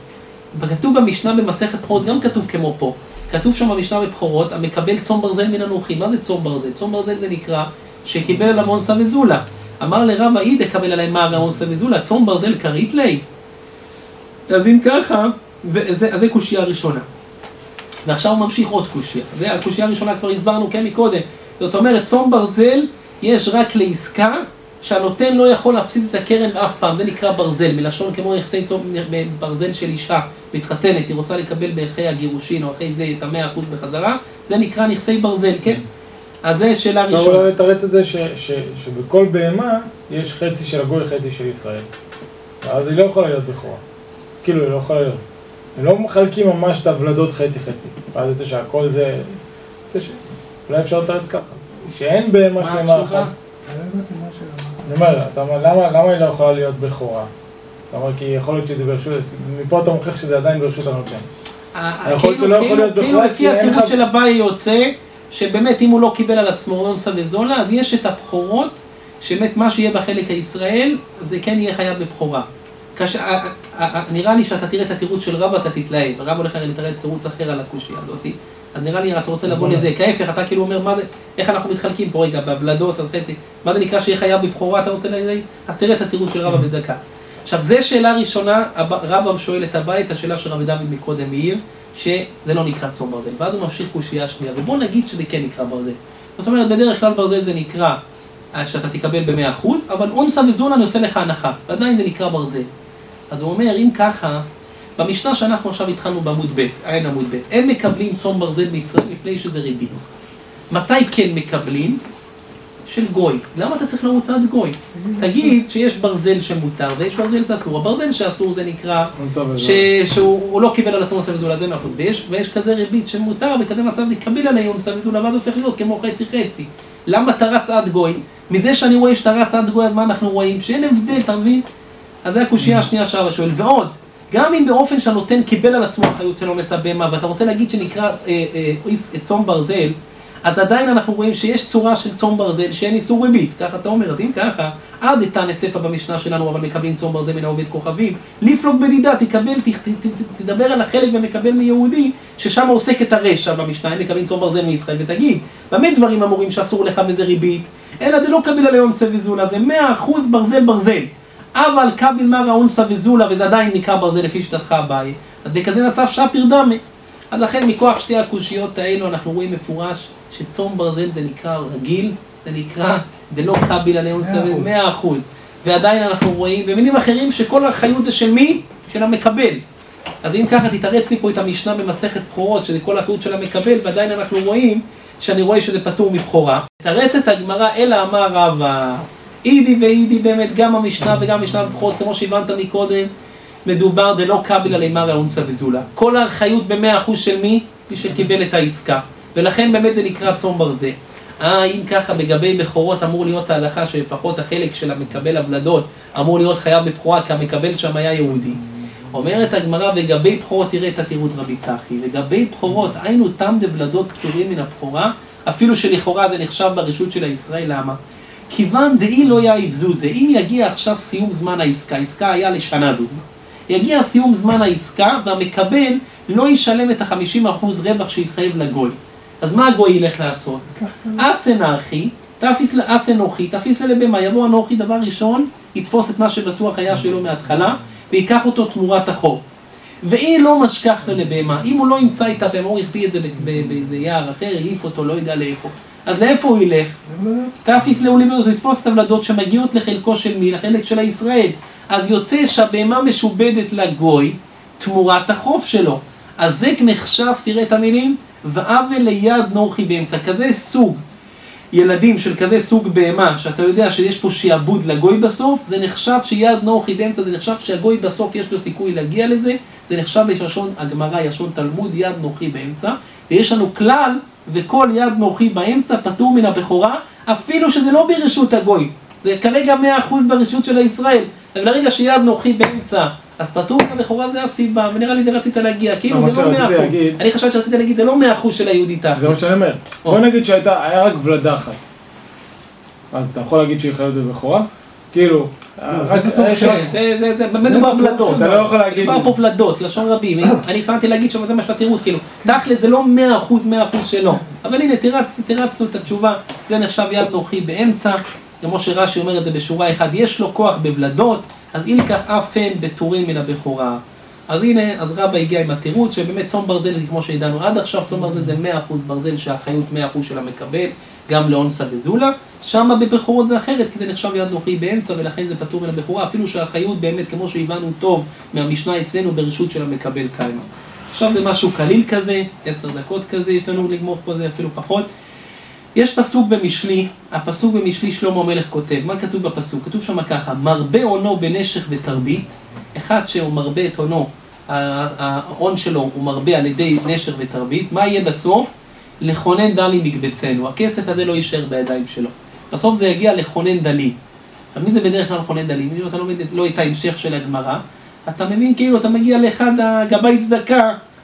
כתוב במשנה במסכת בכורות, גם כתוב כמו פה, כתוב שם במשנה בבכורות, המקבל צום ברזל מן הנוחים. מה זה צום ברזל? צום ברזל זה נקרא שקיבל עליו אונסה וזולה. אמר לרבא, אי דקבל עליי מה אונסה וזולה, צום ברזל קרית לי. אז אם ככה, וזה, אז זה קושיה הראשונה. ועכשיו הוא ממשיך עוד קושיה. והקושיה הראשונה כבר הסברנו כן מקודם. זאת אומרת, צום ברזל יש רק לעסקה שהנותן לא יכול להפסיד את הקרן באף פעם. זה נקרא ברזל, מלשון כמו נכסי צום ברזל של אישה מתחתנת, היא רוצה לקבל באחרי הגירושין או אחרי זה את המאה אחוז בחזרה, זה נקרא נכסי ברזל, כן? אז זה שאלה ראשונה. עכשיו אולי לתרץ את זה ש, ש, שבכל בהמה יש חצי של הגוי, חצי של ישראל. אז היא לא יכולה להיות בכורה. כאילו, היא לא יכולה להיות. הם לא מחלקים ממש את הוולדות חצי-חצי. ואז זה שהכל זה... זה ש... אולי אפשר לתרץ ככה. שאין בהמה שלמה אחת. אני אומר, למה, למה היא לא יכולה להיות בכורה? אתה אומר, כי יכול להיות שזה ברשות... מפה אתה מוכיח שזה עדיין ברשות הנותן. כאילו לפי התירוץ של הבאי יוצא, שבאמת אם הוא לא קיבל על עצמו אונסה וזולה, אז יש את הבחורות, שבאמת מה שיהיה בחלק הישראל, זה כן יהיה חייב בבחורה. נראה לי שאתה תראה את התירוץ של רבא, אתה תתלהב. רבא הולך לתרץ תירוץ אחר על הקושי הזאת. אז נראה לי, אתה רוצה לבוא לזה, כהפך, אתה כאילו אומר, מה זה, איך אנחנו מתחלקים פה רגע, בבלדות, אז חצי, מה זה נקרא שיהיה חייב בבחורה, אתה רוצה לזה? אז תראה את התירוץ של רבא בדקה. עכשיו, זו שאלה ראשונה, רבא שואל את הבית, השאלה של רבי דוד מקודם מעיר, שזה לא נקרא צום ברזל, ואז הוא ממשיך קושייה שנייה, ובוא נגיד שזה כן נקרא ברזל. זאת אומרת, בדרך כלל ברזל זה נקרא שאתה תקבל ב-מאה אחוז, אבל אונסה וזולה אני עושה לך הנחה, ועדיין זה נקרא ברזל. אז הוא אומר, אם ככה, במשנה שאנחנו עכשיו התחלנו בעמוד ב', עין עמוד ב', הם מקבלים צום ברזל בישראל מפני שזה ריבית. מתי כן מקבלים? של גוי. למה אתה צריך לרוץ עד גוי? תגיד שיש ברזל שמותר ויש ברזל שאסור. הברזל שאסור זה נקרא שהוא לא קיבל על עצמו אונסה וזולה, זה מאה אחוז. ויש כזה ריבית שמותר וכזה מצב תקבל עליי אונסה וזולה, ואז הופך להיות כמו חצי חצי. למה אתה רץ עד גוי? מזה שאני רואה שאתה רץ עד גוי, אז מה אנחנו רואים? שאין הבדל, אתה מבין? אז זה הקושייה השנייה שהרב שואל. ועוד, גם אם באופן שהנותן קיבל על עצמו אחריות של אונס הבהמה, ואתה רוצה להגיד שנקרא אה, אה, צום ברזל, אז עדיין אנחנו רואים שיש צורה של צום ברזל שאין איסור ריבית. ככה אתה אומר, אז אם ככה, עד איתה נספה במשנה שלנו, אבל מקבלים צום ברזל מן העובד כוכבים, לפלוג בדידה, תקבל, ת, ת, ת, ת, תדבר על החלק ומקבל מיהודי, ששם עוסק את הרשע במשנה, הם מקבלים צום ברזל מישראל, ותגיד, באמת דברים אמורים שאסור לך בזה ריבית, אלא זה לא קביל על אונסה וזולה, זה מאה אחוז ברזל ברזל. אבל קביל מרא אונסה וזולה, וזה עדיין נקרא ברזל לפי שיטתך הבאי, אז בכזה מצב שפיר דמה. אז לכן מכוח שתי הקושיות האלו אנחנו רואים מפורש שצום ברזל זה נקרא רגיל, זה נקרא דלא קביל על אונסה וזולה, מאה אחוז. ועדיין אנחנו רואים במינים אחרים שכל החיות זה של מי? של המקבל. אז אם ככה תתרץ לי פה את המשנה במסכת בחורות, שזה כל החיות של המקבל, ועדיין אנחנו רואים שאני רואה שזה פטור מבחורה. תרץ את הגמרא אלא אמר רבא. אידי ואידי באמת, גם המשנה וגם המשנה בבחורות, כמו שהבנת מקודם, מדובר דלא קביל עלי מרא אונסה וזולה. כל החיות במאה אחוז של מי? מי שקיבל את העסקה. ולכן באמת זה נקרא צום ברזל. אה, אם ככה בגבי בחורות אמור להיות ההלכה שלפחות החלק של המקבל הבלדות אמור להיות חייב בבחורה, כי המקבל שם היה יהודי. אומרת הגמרא, וגבי בחורות תראה את התירוץ רבי צחי. וגבי בחורות, היינו תם דבלדות פטורים מן הבחורה, אפילו שלכאורה זה נחשב ברשות של הישראל, למה? כיוון דאי לא יאיב זוזה, אם יגיע עכשיו סיום זמן העסקה, העסקה היה לשנה דוגמה, יגיע סיום זמן העסקה והמקבל לא ישלם את ה-חמישים אחוז רווח שהתחייב לגוי. אז מה הגוי ילך לעשות? אסן אחי, תפיס לאסן אוכי, תפיס ללבמה, יבוא הנוכי דבר ראשון, יתפוס את מה שבטוח היה שלו מההתחלה, ויקח אותו תמורת החוב. ואי לא משכח ללבמה, אם הוא לא ימצא את הבמה, הוא יכפי את זה באיזה יער אחר, יעיף אותו, לא יודע לאיפה. אז לאיפה הוא ילך? תפיס לאולימות, הוא יתפוס את הבלדות שמגיעות לחלקו של מי? לחלק של הישראל. אז יוצא שהבהמה משובדת לגוי תמורת החוף שלו. אז זה נחשב, תראה את המילים, ועוול ליד נוחי באמצע. כזה סוג ילדים של כזה סוג בהמה, שאתה יודע שיש פה שיעבוד לגוי בסוף, זה נחשב שיד נוחי באמצע, זה נחשב שהגוי בסוף יש לו סיכוי להגיע לזה, זה נחשב בלשון הגמרא, לשון תלמוד, יד נוחי באמצע, ויש לנו כלל, וכל יד נוחי באמצע פטור מן הבכורה, אפילו שזה לא ברשות הגוי, זה כרגע מאה אחוז ברשות של הישראל, אבל לרגע שיד נוחי באמצע, אז פטור מן הבכורה זה הסיבה, ונראה לי זה רצית להגיע, כאילו זה לא מאה אחוז, אני חשבתי שרצית להגיד, זה לא מאה אחוז של היהודי תחת. זה מה שאני אומר, בוא נגיד שהיה רק ולדה אחת, אז אתה יכול להגיד שהיא חייבת בבכורה? כאילו, זה מדובר ולדות, אתה לא יכול להגיד, מדובר פה ולדות, לשון רבים, אני התכוונתי להגיד שזה מה שאתה תירוץ, כאילו, תכל'ס זה לא מאה אחוז, מאה אחוז שלו, אבל הנה, תירצנו את התשובה, זה נחשב יד נוחי באמצע, כמו שרש"י אומר את זה בשורה אחד, יש לו כוח בבלדות, אז אם כך אף אין פטורים מן הבכורה. אז הנה, אז רבא הגיע עם התירוץ, שבאמת צום ברזל זה כמו שידענו עד עכשיו, צום ברזל זה מאה אחוז ברזל שהחיות מאה אחוז של המקבל, גם לאונסה וזולה, שם בבכורות זה אחרת, כי זה נחשב יד נוחי באמצע, ולכן זה פטור מן הבכורה, אפילו שהחיות באמת, כמו שהבנו טוב מהמשנה אצלנו, ברשות של המקבל קיימה. עכשיו זה משהו קליל כזה, עשר דקות כזה, יש לנו לגמור פה זה אפילו פחות. יש פסוק במשלי, הפסוק במשלי שלמה המלך כותב, מה כתוב בפסוק? כתוב שם ככה, מרבה עונו בנשך ותרבית, אחד שהוא מרבה את עונו, העון שלו הוא מרבה על ידי נשך ותרבית, מה יהיה בסוף? לכונן דלי מקבצנו, הכסף הזה לא יישאר בידיים שלו, בסוף זה יגיע לכונן דלי. מי זה בדרך כלל לכונן דלי? אם אתה לא, לא את ההמשך של הגמרא, אתה מבין כאילו, אתה מגיע לאחד הגבאי צדקה,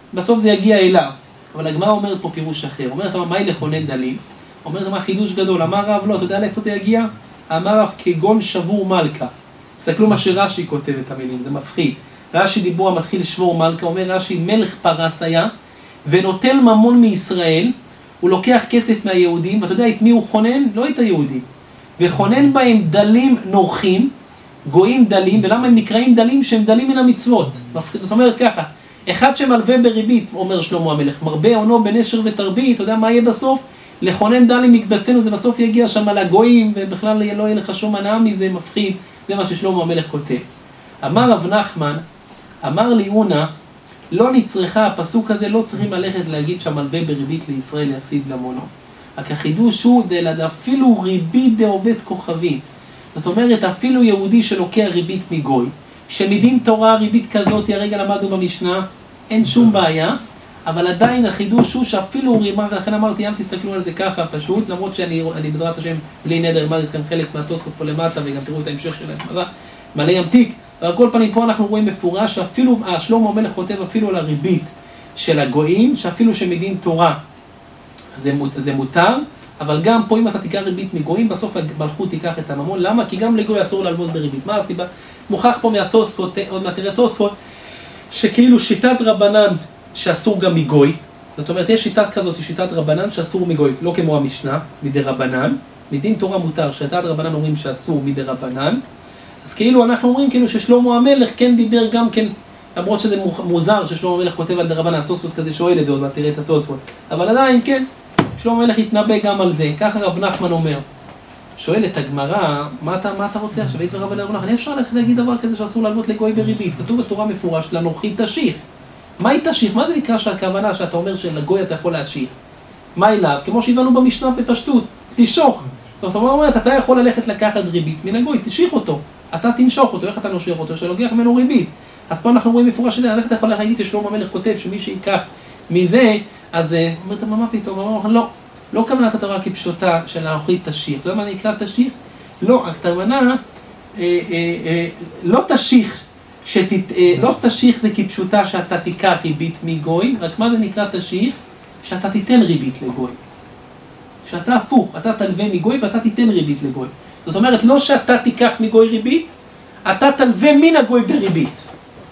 בסוף זה יגיע אליו. אבל הגמרא אומרת פה פירוש אחר, אומרת, מהי לכונן דלים? אומרת, מה חידוש גדול, אמר רב, לא, אתה יודע לאיפה זה יגיע? אמר רב, כגון שבור מלכה. תסתכלו מה שרש"י כותב את המילים, זה מפחיד. רש"י דיבור המתחיל שבור מלכה, אומר רש"י, מלך פרס היה, ונוטל ממון מישראל, הוא לוקח כסף מהיהודים, ואתה יודע את מי הוא חונן? לא את היהודים. וחונן בהם דלים נורחים, גויים דלים, ולמה הם נקראים דלים? שהם דלים מן המצוות. זאת אומרת ככה, אחד שמלווה בריבית, אומר שלמה המלך, מרבה עונו בנשר ותרבית, אתה יודע מה יהיה בסוף? לכונן דלים מקבצנו, זה בסוף יגיע שם לגויים, ובכלל לא יהיה לך שום הנאה מזה, מפחיד, זה מה ששלמה המלך כותב. אמר רב נחמן, אמר לי אונה, לא נצרכה, הפסוק הזה לא צריכים ללכת להגיד שהמלווה בריבית לישראל יפסיד למונו. רק החידוש הוא דלד, אפילו ריבית דעובד כוכבים. זאת אומרת, אפילו יהודי שלוקח ריבית מגוי, שמדין תורה ריבית כזאת, הרגע למדנו במשנה, אין שום בעיה, אבל עדיין החידוש הוא שאפילו הוא רימה, ולכן אמרתי, אל תסתכלו על זה ככה פשוט, למרות שאני אני, בעזרת השם, בלי נדר, אמרתי לכם חלק מהתוספות פה למטה, וגם תראו את ההמשך שלהם, מלא ימתיק, אבל כל פנים פה אנחנו רואים מפורש, שאפילו, שלמה המלך כותב אפילו על הריבית של הגויים, שאפילו שמדין תורה, זה, זה מותר, אבל גם פה אם אתה תיקח ריבית מגויים, בסוף המלכות תיקח את הממון, למה? כי גם לגוי אסור ללמוד בריבית, מה הסיבה? מוכח פה מהתוספות, עוד מהתראה תוספות, שכאילו שיטת רבנן שאסור גם מגוי, זאת אומרת, יש שיטה כזאת, שיטת רבנן שאסור מגוי, לא כמו המשנה, מדי רבנן, מדין תורה מותר, שיטת רבנן אומרים שאסור מדי רבנן, אז כאילו אנחנו אומרים כאילו ששלמה המלך כן דיבר גם כן, למרות שזה מוזר ששלמה המלך כותב על די רבנן, התוספות כזה שואל את זה, עוד מעט תראה את התוספות, אבל עדיין כן, שלמה המלך יתנבא גם על זה, ככה רב נחמן אומר. שואל את הגמרא, מה אתה, מה אתה רוצה עכשיו? יצא רב אל רב נחמן, אפשר להגיד דבר כזה שאסור להלוות לגוי בריבית, כתוב בתורה מפורש, לנוחי תשיך. מה היא תשיך? מה זה נקרא שהכוונה שאתה אומר שלגוי אתה יכול להשיך? מה אליו? כמו שהבנו במשנה בפשטות, תשוך. זאת אומרת, אתה יכול ללכת לקחת ריבית מן הגוי, תשיך אותו. אתה תנשוך אותו, איך אתה נושך אותו? שלוקח ממנו ריבית. אז פה אנחנו רואים מפורש שזה, איך אתה יכול להגיד ששלמה המלך כותב שמי שיקח מזה, אז אומרת, מה פתאום? לא. לא כוונת התורה כפשוטה של האוכלית תשיך. אתה יודע מה נקרא תשיך? לא, הכוונה, אה, אה, אה, לא תשיך, שתת, אה, לא תשיך זה כפשוטה שאתה תיקח ריבית מגוי, רק מה זה נקרא תשיך? שאתה תיתן ריבית לגוי. שאתה הפוך, אתה תלווה מגוי ואתה תיתן ריבית לגוי. זאת אומרת, לא שאתה תיקח מגוי ריבית, אתה תלווה מן הגוי בריבית.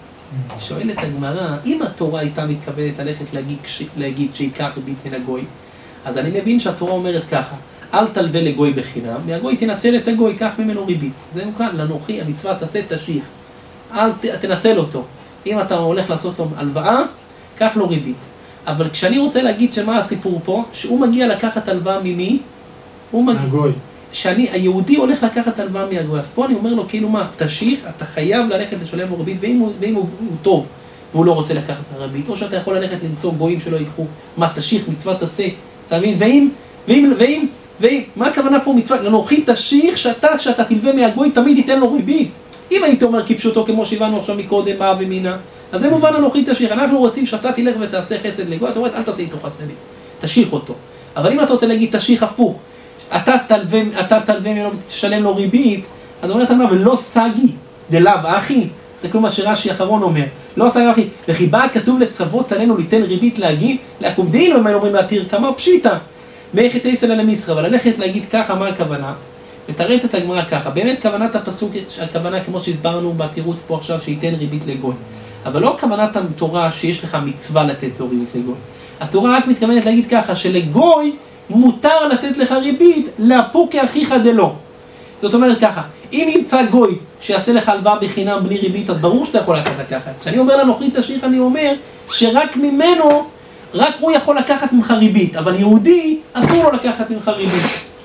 שואלת הגמרא, אם התורה הייתה מתכוונת ללכת להגיד, להגיד שיקח ריבית מן הגוי, אז אני מבין שהתורה אומרת ככה, אל תלווה לגוי בחינם, מהגוי תנצל את הגוי, קח ממנו ריבית. זה מוכן, לנוחי, המצווה תעשה תשיך. אל ת, תנצל אותו. אם אתה הולך לעשות לו הלוואה, קח לו ריבית. אבל כשאני רוצה להגיד שמה הסיפור פה, שהוא מגיע לקחת הלוואה ממי? הוא מגיע. מהגוי. שאני, היהודי הולך לקחת הלוואה מהגוי. אז פה אני אומר לו, כאילו מה, תשיך, אתה חייב ללכת לשלם לו ריבית, ואם הוא, ואם הוא, הוא טוב, והוא לא רוצה לקחת ריבית, או שאתה יכול ללכת למצוא גויים שלא ייקחו, מה תשיך, מצווה תעשה. אתה מבין? ואם, ואם, ואם, ואם, מה הכוונה פה מצווה? לנוחי תשיך שאתה, שאתה תלווה מהגוי, תמיד ייתן לו ריבית. אם היית אומר כפשוטו כמו שהבנו עכשיו מקודם, מה ומינה, אז זה מובן לנוחי תשיך. אנחנו רוצים שאתה תלך ותעשה חסד לגוי, אתה אומרת, אל תעשה איתו חסדים, תשיך אותו. אבל אם אתה רוצה להגיד תשיך הפוך, אתה תלווה, אתה תלווה ממנו ותשלם לו ריבית, אז אומרת מה, ולא סגי, דלאו, אחי, זה כלומר שרש"י האחרון אומר, לא סגי אחי, וכי בא כתוב לצוות עלינו ליתן ריבית להגיב, להקום דהינו, אם היינו אומרים להתיר כמה פשיטה, מאיכת תייסל על המסחר, אבל ללכת להגיד ככה, מה הכוונה? ותרץ את הגמרא ככה, באמת כוונת הפסוק, הכוונה כמו שהסברנו בתירוץ פה עכשיו, שייתן ריבית לגוי, אבל לא כוונת התורה שיש לך מצווה לתת לו ריבית לגוי, התורה רק מתכוונת להגיד ככה, שלגוי מותר לתת לך ריבית, לאפוק כאחיך דלא. זאת אומרת ככה, אם ימצא גוי שיעשה לך הלוואה בחינם בלי ריבית, אז ברור שאתה יכול לקחת לקחת. כשאני אומר לנוחי תשיך, אני אומר שרק ממנו, רק הוא יכול לקחת ממך ריבית, אבל יהודי אסור לו לקחת ממך ריבית.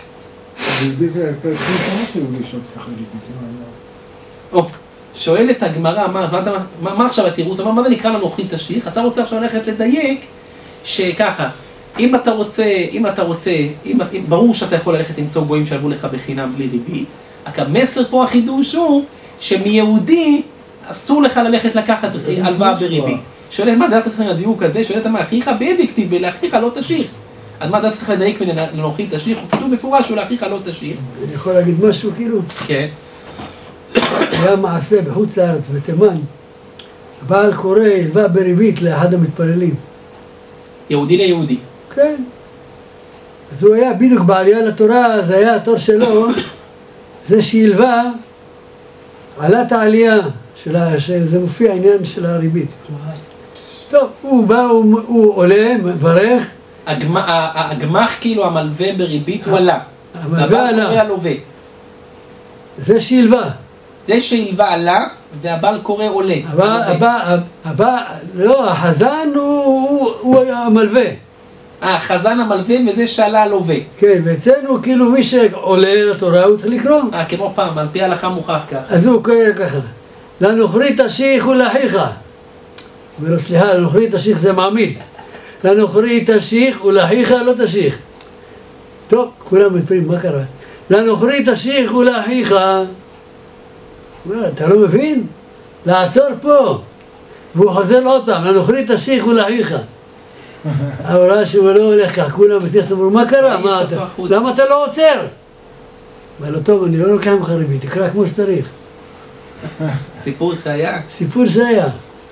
יהודי זה פרק כמה שיהודי שצריך ריבית? או, שואלת הגמרא, מה, מה, מה, מה עכשיו התירוץ? מה זה נקרא לנוחי תשיך? אתה רוצה עכשיו ללכת לדייק שככה, אם אתה רוצה, אם אתה רוצה, אם, אם, ברור שאתה יכול ללכת למצוא גויים שהלוו לך בחינם בלי ריבית, רק המסר פה החידוש הוא שמיהודי אסור לך ללכת לקחת הלוואה בריבית. שואלת, מה זה אתה צריך לדיוק הזה? שואלת, מה, אחיך בדיקטיב, ולאחיך לא תשיך. אז מה אתה צריך לדייק מן לנוחי תשיך? הוא כתוב מפורש, הוא לאחיך לא תשיך. אני יכול להגיד משהו כאילו? כן. היה מעשה בחוץ לארץ, בתימן. הבעל קורא הלווה בריבית לאחד המתפללים. יהודי ליהודי. כן. אז הוא היה בדיוק בעלייה לתורה, אז היה התור שלו, זה שהלווה, עלה את העלייה, שלה, שזה מופיע העניין של הריבית. טוב, הוא בא, הוא, הוא עולה, מברך. הגמח כאילו המלווה בריבית הוא עלה. המלווה עלה. קורא הלווה. זה שהלווה. זה שהלווה עלה, והבעל קורא עולה. הבא, הבא, הבא, לא, החזן הוא, הוא, הוא המלווה. אה, חזן המלווה וזה שעלה הלווה. כן, ואצלנו כאילו מי שעולה לתורה הוא צריך לקרוא. אה, כמו פעם, על פי ההלכה מוכח כך. אז הוא קורא ככה. לנוכרי תשיך ולאחיך. אומר לו, סליחה, לנוכרי תשיך זה מעמיד. לנוכרי תשיך ולאחיך לא תשיך. טוב, כולם מפרים, מה קרה? לנוכרי תשיך ולאחיך. אתה לא מבין? לעצור פה. והוא חוזר עוד פעם, לנוכרי תשיך ולאחיך. אבל ראה שהוא לא הולך כך, כולם בכנסת אמרו, מה קרה? למה אתה לא עוצר? אמר לו, טוב, אני לא לוקח ממך ריבית, תקרא כמו שצריך. סיפור שהיה? סיפור שהיה.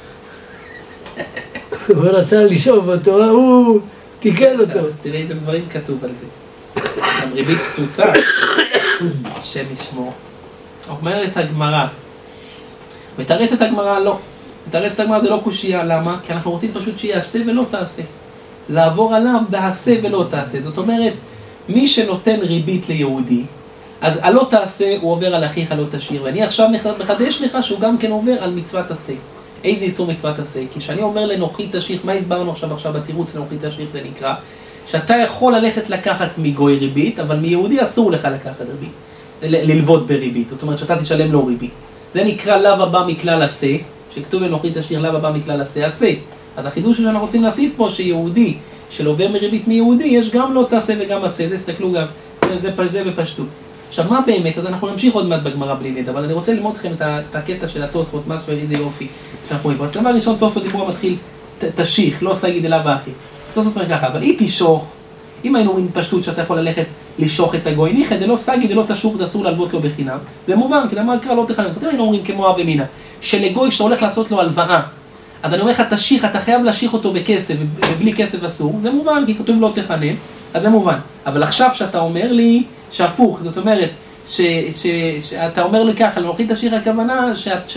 הוא רצה לשאוב אותו, הוא תיקל אותו. תראה איזה דברים כתוב על זה. גם ריבית קצוצה, השם ישמור. אומרת הגמרא, מתרצת הגמרא לא. מתרצת הגמרא זה לא קושייה, למה? כי אנחנו רוצים פשוט שיעשה ולא תעשה. לעבור עליו בעשה ולא תעשה. זאת אומרת, מי שנותן ריבית ליהודי, אז הלא תעשה הוא עובר על אחיך לא תשאיר. ואני עכשיו מחדש לך שהוא גם כן עובר על מצוות עשה. איזה איסור מצוות עשה? כי כשאני אומר לנוחי תשיך, מה הסברנו עכשיו עכשיו בתירוץ לנוחי תשיך זה נקרא? שאתה יכול ללכת לקחת מגוי ריבית, אבל מיהודי אסור לך לקחת ריבית. ללוות בריבית. זאת אומרת שאתה תשלם לו ריבית. זה נקרא לאו הבא מכלל עשה, שכתוב לנוחי תשיך לאו הבא מכלל עשה, עשה. אז החידוש שאנחנו רוצים להוסיף פה שיהודי שלובר מריבית מיהודי, יש גם לא תעשה וגם עשה. זה הסתכלו גם, זה, זה, זה בפשטות. עכשיו מה באמת? אז אנחנו נמשיך עוד מעט בגמרא בלי נט, אבל אני רוצה ללמוד לכם את הקטע של התוספות, משהו, איזה יופי שאנחנו רואים. אז דבר ראשון, תוספות דיבור מתחיל תשיך, לא סגיד אליו האחי. אז תוספות אומר ככה, אבל היא תשוך, אם היינו אומרים פשטות שאתה יכול ללכת לשוך את הגוי, ניחא, זה לא סגיד, זה לא תשוך, זה אסור להלוות לו בחינם. זה מובן, כי למה קרא לא תחנם. אתם היינו אומרים כמו אב ומינה, שלגוי שאתה הולך לעשות לו הלוואה, אז אני אומר לך תשיך, אתה חייב להשיך אותו בכסף, ובלי כסף אסור, זה מובן, כי כתוב לא תחנם, אז זה מובן. אבל עכשיו שאתה אומר לי שהפוך, זאת אומרת, שאתה אומר לי ככה, לנוחי תשיך הכוונה,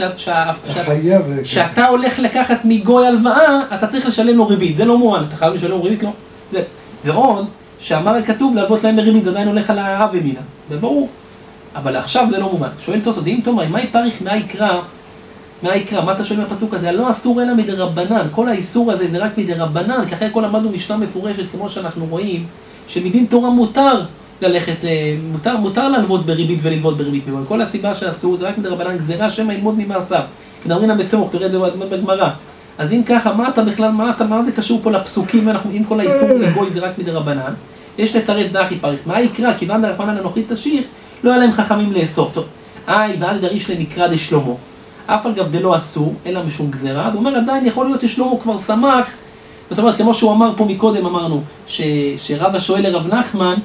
שאתה הולך לקחת מגוי הלוואה, אתה צריך לשלם לו ריבית, זה לא מובן, אתה חייב לשלם לו ריבית, לא. ועוד, שאמר הכתוב להלוות להם בריבית, זה עדיין הולך על האב ומינה, זה ברור. אבל עכשיו זה לא מובן. שואל תוספות, אם תאמר, מה יפריך מהיקרא, מהיקרא, מה אתה שואל מהפסוק הזה? לא אסור אלא מדרבנן, כל האיסור הזה זה רק מדרבנן, כי אחרי כל למדנו משנה מפורשת, כמו שאנחנו רואים, שמדין תורה מותר ללכת, מותר, מותר להלוות בריבית וללוות בריבית ממון. כל הסיבה שאסור זה רק מדרבנן, גזירה שמא ילמוד ממעשיו. כנראה המסמוך, תראה את זה בגמרא. אז אם ככה, מה אתה בכלל, מה, אתה, מה זה קשור פה לפסוקים, ואנחנו, אם כל האיסור לגוי זה רק מדרבנן, יש לתרץ דחי פריך. מה יקרא? כיוון דרחמנא לנוחי תשיך, לא היה להם חכמים לאסור. טוב, איי, ועד דריש למקרא דשלמה. אף על גב דלא אסור, אלא משום גזירה. הוא אומר, עדיין יכול להיות ששלמה כבר שמח. זאת אומרת, כמו שהוא אמר פה מקודם, אמרנו, ש, שרבא שואל לרב נחמן,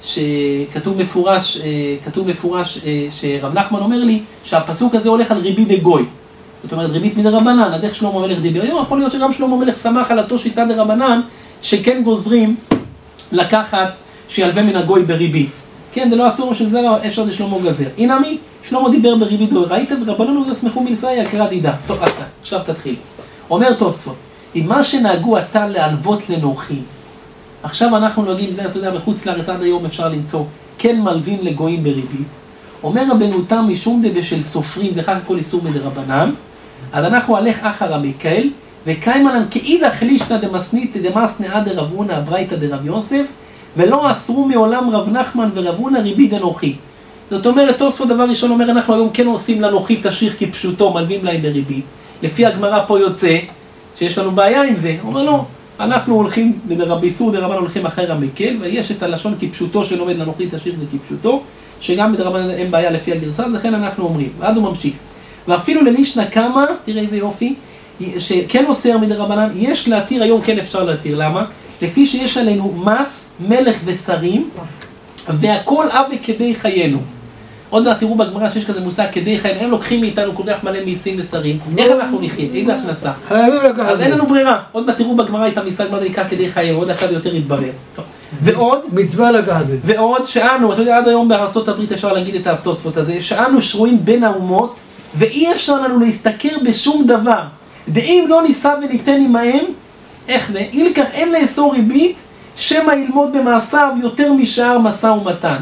שכתוב מפורש, כתוב מפורש, שרב נחמן אומר לי, שהפסוק הזה הולך על ריבית דגוי. זאת אומרת, ריבית מדרבנן, אז איך שלמה מלך דיבר? היום יכול להיות שגם שלמה מלך שמח על אותו שיטה דרבנן, שכן גוזרים לקחת שילווה מן הגוי בריבית. כן, זה לא אסור של זרע, אפשר לשלמה גזר. הנה מי? שלמה דיבר בריבית דוי, ראית? ורבננו ישמחו מלסויה יקרה דידה. טוב, אתה, עכשיו תתחיל. אומר תוספות, אם מה שנהגו אתה להלוות לנוחים, עכשיו אנחנו נוהגים, זה אתה יודע, בחוץ לארץ עד היום אפשר למצוא, כן מלווים לגויים בריבית. אומר רבנו תם משום דה בשל סופרים, זה חג כל איסור מדרבנן, אז אנחנו הלך אחר המקל, וקיימלן כאידך לישנא דמסנית דמסנא דרב הונא הברייתא דרב יוסף, ולא אסרו מעולם רב נחמן ורב הונא ריבית דנוחי. זאת אומרת, תוספות דבר ראשון אומר, אנחנו היום כן עושים לנוחי תשיך כפשוטו, מלווים להם בריבית. לפי הגמרא פה יוצא, שיש לנו בעיה עם זה. הוא אומר לא, אנחנו הולכים, באיסור דרבנן הולכים אחר המקל, ויש את הלשון כפשוטו שלומד לנוחי תשיך זה כפשוטו, שגם בדרבנן אין בעיה לפי הגרסה, לכן אנחנו אומרים, ועד הוא ממשיך. ואפילו ללישנא קמא, תראה איזה יופי, שכן אוסר מדרבנן, יש להתיר, היום כן אפשר להתיר, למה? לפי שיש עלינו מס, מלך ושרים, והכל אבה כדי חיינו. עוד מעט תראו בגמרא שיש כזה מושג כדי חיים, הם לוקחים מאיתנו כל כך מלא מיסים ושרים, איך אנחנו נחיה? איזה הכנסה? חייבים לקחת. אז אין לנו ברירה, עוד מעט תראו בגמרא את המושג מה זה נקרא כדי חיים, עוד דקה זה יותר יתברר. ועוד, מצווה לקחת. ועוד שאנו, אתה יודע, עד היום בארצות הברית אפשר להגיד את התוספות הזה, שאנו שרויים בין האומות, ואי אפשר לנו להסתכר בשום דבר. דאם לא ניסה וניתן עמהם, איך זה? אילקח אין לאסור ריבית, שמא ילמוד במעשיו יותר משאר משא ומתן.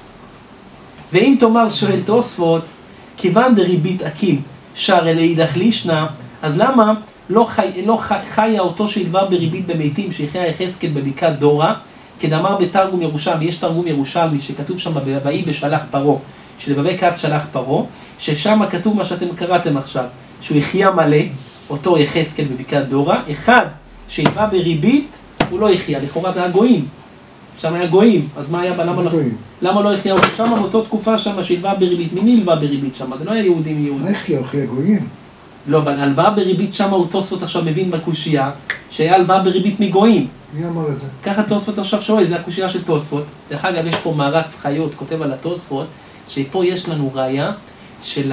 ואם תאמר שואל תוספות, כיוון דריבית עקים, שר אלי אידך לישנה, אז למה לא, חי, לא חי, חיה אותו שהלווה בריבית במתים, שיחיה יחזקאל בבקעת דורה, כדאמר בתרגום ירושלמי, יש תרגום ירושלמי שכתוב שם בבאי בשלח פרעה, שלבבי כת שלח פרעה, ששם כתוב מה שאתם קראתם עכשיו, שהוא יחיה מלא, אותו יחזקאל בבקעת דורה, אחד שהלווה בריבית, הוא לא יחיה, לכאורה זה הגויים, שם היה גויים, אז מה היה בה, למה לא, למה לא יחיה אותו שם, באותו תקופה שם שהלווה בריבית, ממי הלווה בריבית שם? זה לא היה יהודים יהודים. מה יחיה, יחיה גויים? לא, אבל הלוואה בריבית שם הוא תוספות עכשיו מבין בקושייה, שהיה הלוואה בריבית מגויים. מי אמר את זה? ככה תוספות עכשיו שואל, זה הקושייה של תוספות. דרך אגב, יש פה מערץ חיות, כותב על התוספות, שפה יש לנו ראיה של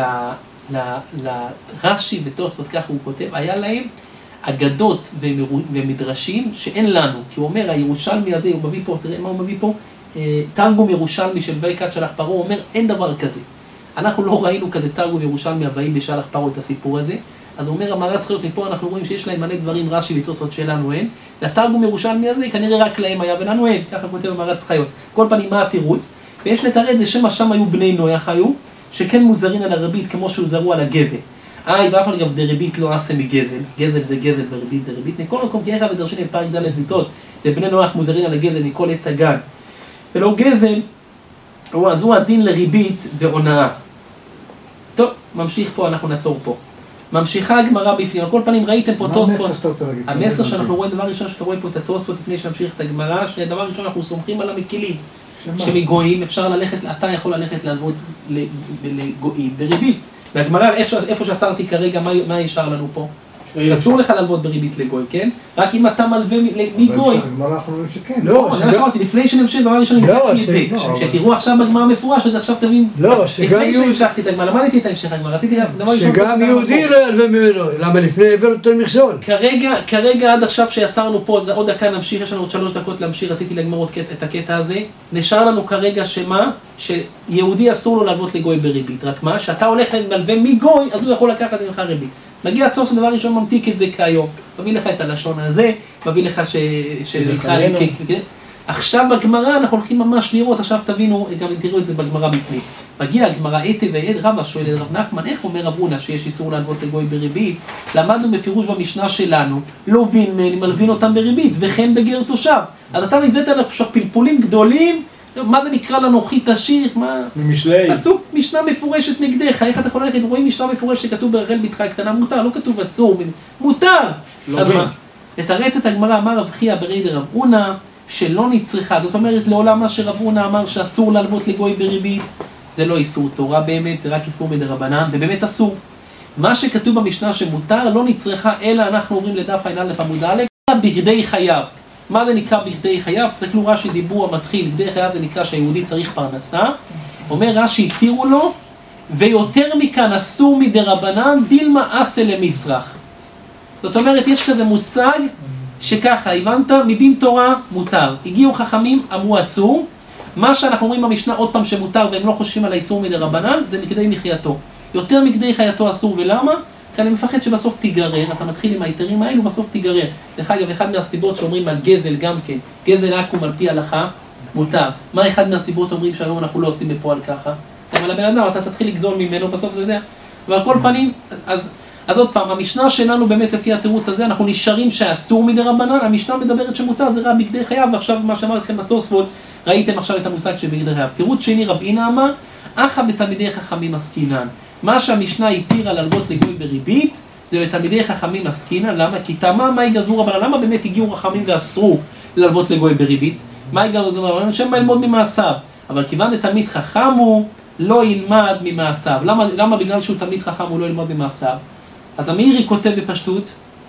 לרש"י ותוספות, ככה הוא כותב, היה להם אגדות ומדרשים שאין לנו. כי הוא אומר, הירושלמי הזה, הוא מביא פה, תראה מה הוא מביא פה? תרגום ירושלמי של באי כת שלח פרעה, הוא אומר, אין דבר כזה. אנחנו לא ראינו כזה תרגום ירושלמי הבאי בשלח פרעה את הסיפור הזה. אז הוא אומר, המערץ חיות מפה, אנחנו רואים שיש להם מלא דברים רש"י ותוספות שלנו אין. והתרגום ירושלמי הזה, כנראה רק להם היה ולנו אין. ככה כותב המערץ חיות. כל פנים, מה התירוץ? ויש לתרד זה שמה שם היו בני נויח היו, שכן מוזרין על הריבית כמו שהוזרו על הגזל. אה, ואף על גב דריבית לא עשה מגזל, גזל זה גזל וריבית זה ריבית. מכל מקום, כי איך ודרשני בפרק ד' מיתות, זה בני נויח מוזרין על הגזל מכל עץ הגן. ולא גזל, אז הוא הדין לריבית והונאה. טוב, ממשיך פה, אנחנו נעצור פה. ממשיכה הגמרא בפנים, על כל פנים ראיתם פה תוספות. המסר שאנחנו רואים, דבר ראשון שאתה רואה פה את התוספות לפני שנמשיך את הגמרא, שני דבר ראשון אנחנו סומכים על המקילים. שמגויים אפשר ללכת, אתה יכול ללכת לעבוד לגויים בריבית. והגמרא, איפה שעצרתי כרגע, מה ישר לנו פה? אסור לך ללוות בריבית לגוי, כן? רק אם אתה מלווה מגוי. בגמרא אנחנו רואים שכן. לא, לפני שנמשיך, דבר ראשון, נקראתי את זה. שתראו עכשיו בגמרא מפורש, אז עכשיו תבין. לא, שגם לפני שהמשכתי את הגמרא, למדתי את ההמשך הגמרא, רציתי דבר ראשון. שגם יהודי לא ילווה ממנו, למה לפני עבר יותר מכשול? כרגע עד עכשיו שיצרנו פה, עוד דקה נמשיך, יש לנו עוד שלוש דקות להמשיך, רציתי לגמור את הקטע הזה. נשאר לנו כרגע שמה? שיהודי אסור לו ללוות לגוי בריבית. רק מה? שאתה הולך למלווה מגוי, אז הוא יכול לקחת ממך ריבית. מגיע טוב שדבר ראשון ממתיק את זה כיום, מביא לך את הלשון הזה, מביא לך שנקרא לי, עכשיו בגמרא אנחנו הולכים ממש לראות, עכשיו תבינו, גם תראו את זה בגמרא בפנים. מגיע הגמרא היטב ועד רבא, שואל את רב נחמן, איך אומר רב הונא שיש איסור להלוות לגוי בריבית? למדנו בפירוש במשנה שלנו, לא וין מלווין אותם בריבית, וכן בגר תושב. אז אתה מבאת על פלפולים גדולים, מה זה נקרא לנוחי תשיך? מה? ממשלי. עשו משנה מפורשת נגדך, איך אתה יכול ללכת? רואים משנה מפורשת שכתוב ברחל בתך הקטנה, מותר, לא כתוב אסור, מותר. אז מה? לתרץ את הגמרא, אמר רב חייא ברי דרב הונא, שלא נצרכה, זאת אומרת לעולם מה שרב הונא אמר שאסור להלוות לגוי בריבית, זה לא איסור תורה באמת, זה רק איסור מדרבנן, ובאמת אסור. מה שכתוב במשנה שמותר לא נצרכה, אלא אנחנו עוברים לדף ע"א עמוד א', בכדי חייו. מה זה נקרא בכדי חייו? תסתכלו רש"י דיבור המתחיל, בכדי חייו זה נקרא שהיהודי צריך פרנסה. אומר רש"י, התירו לו, ויותר מכאן אסור מדרבנן, דילמה אסה למשרח. זאת אומרת, יש כזה מושג שככה, הבנת? מדין תורה מותר. הגיעו חכמים, אמרו אסור. מה שאנחנו אומרים במשנה עוד פעם שמותר, והם לא חושבים על האיסור מדרבנן, זה מכדי מחייתו. יותר מכדי חייתו אסור, ולמה? כי אני מפחד שבסוף תיגרר, אתה מתחיל עם היתרים האלו, בסוף תיגרר. דרך אגב, אחד מהסיבות שאומרים על גזל גם כן, גזל עקום על פי הלכה, מותר. מה אחד מהסיבות אומרים שהיום אנחנו לא עושים בפועל ככה? אבל הבן אדם, אתה תתחיל לגזול ממנו, בסוף אתה יודע. ועל כל פנים, אז, אז עוד פעם, המשנה שלנו באמת לפי התירוץ הזה, אנחנו נשארים שאסור מדרבנן, המשנה מדברת שמותר, זה רע בכדי חייו, ועכשיו מה שאמר לכם בתוספות, ראיתם עכשיו את המושג שבכדי חייו. תירוץ שני, רב הונא אמר, אחא בתלמידי חכמים עסקינן. מה שהמשנה התירה להלוות לגוי בריבית, זה בתלמידי חכמים עסקינן, למה? כי תמה מה יגזרו רבנן, למה באמת הגיעו חכמים ואסרו להלוות לגוי בריבית? מה יגזרו רבנן? שם מה ילמוד ממעשיו, אבל כיוון לתלמיד חכם הוא לא ילמד ממעשיו. למה, למה בגלל שהוא תלמיד חכם הוא לא ילמד ממעשיו? אז המאירי כותב בפשטות,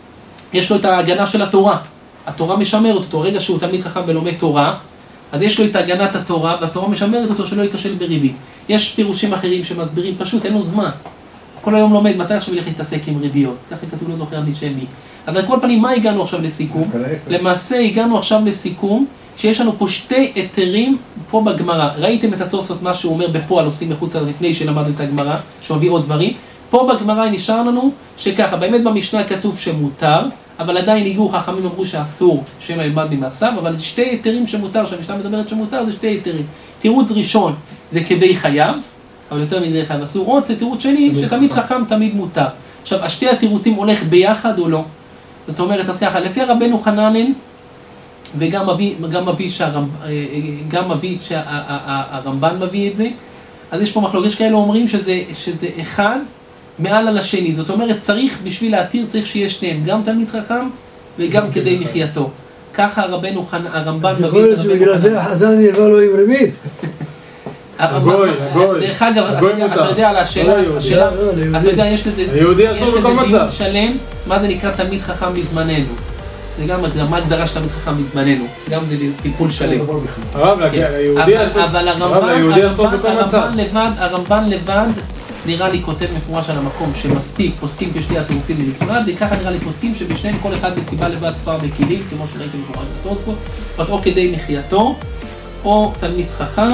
יש לו את ההגנה של התורה, התורה משמרת אותו, רגע שהוא תלמיד חכם ולומד תורה, אז יש לו את הגנת התורה, והתורה משמרת אותו שלא ייכשל בריבית. יש פירושים אחרים שמסבירים, פשוט אין לו זמן. כל היום לומד, מתי עכשיו ילך להתעסק עם ריביות? ככה כתוב, לא זוכר משם מי. אז על כל פנים, מה הגענו עכשיו לסיכום? למעשה הגענו עכשיו לסיכום, שיש לנו פה שתי היתרים פה בגמרא. ראיתם את התוספות, מה שהוא אומר בפועל, עושים מחוץ על לפני שלמדנו את הגמרא, שהוא מביא עוד דברים. פה בגמרא נשאר לנו שככה, באמת במשנה כתוב שמותר, אבל עדיין הגיעו חכמים אמרו שאסור שמא ילמד ממעשיו, אבל שתי היתרים שמותר, שהמשנה מדברת שמותר, זה שתי היתרים. תירוץ ראשון זה כדי חייב, אבל יותר מדי חייב אסור, או תירוץ שני שתמיד חכם תמיד מותר. עכשיו, השתי התירוצים הולך ביחד או לא? זאת אומרת, אז ככה, לפי רבנו חננן, וגם מביא, גם מביא שהרמב, גם מביא שהרמב"ן מביא את זה, אז יש פה מחלוקת, יש כאלה אומרים שזה, שזה אחד מעל על השני, זאת אומרת, צריך בשביל להתיר, צריך שיש שניהם, גם תלמיד חכם וגם כדי מחייתו. ככה רבנו חננן, הרמב"ן מביא את יכול להיות שבגלל זה החזן ילווה לו עם ריבית. הגוי, הגוי. דרך אגב, אתה יודע על השאלה, אתה יודע, יש לזה דיון שלם, מה זה נקרא תלמיד חכם מזמננו. זה גם מה הגדרה של תלמיד חכם מזמננו, גם זה טיפול שלם. הרב, היהודי אסור, אבל הרמב"ן לבד, הרמב"ן לבד, נראה לי כותב מפורש על המקום שמספיק פוסקים כשתי התירוצים בנפרד, וככה נראה לי פוסקים שבשניהם כל אחד בסיבה לבד כבר מקילים, כמו שראיתם מפורש בתוספות, או כדי מחייתו, או תלמיד חכם,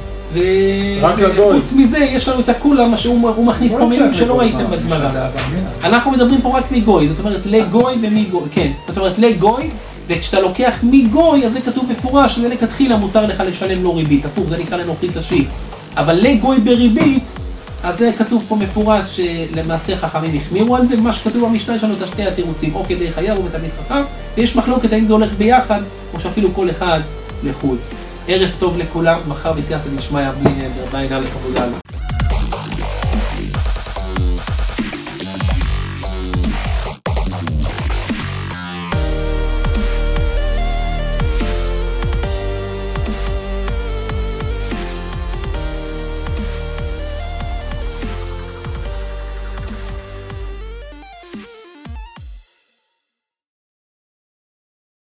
וחוץ מזה יש לנו את הכולה, שהוא מכניס פה מילים שלא ראיתם בגמרא. אנחנו מדברים פה רק מגוי, זאת אומרת לגוי ומגוי, כן, זאת אומרת לגוי, וכשאתה לוקח מגוי, אז זה כתוב בפורש, שזה לכתחילה מותר לך לשלם לו ריבית, הפוך, זה נקרא לנוכרית השיעי. אבל לגוי בריבית, אז זה כתוב פה מפורש שלמעשה חכמים החמירו על זה, ומה שכתוב במשנה יש לנו את השתי התירוצים, או כדי חייב או בתלמיד חכם, ויש מחלוקת האם זה הולך ביחד, או שאפילו כל אחד לחוד. ערב טוב לכולם, מחר בסייעתא דשמיא בלי נדר, ביי, נא לכבוד.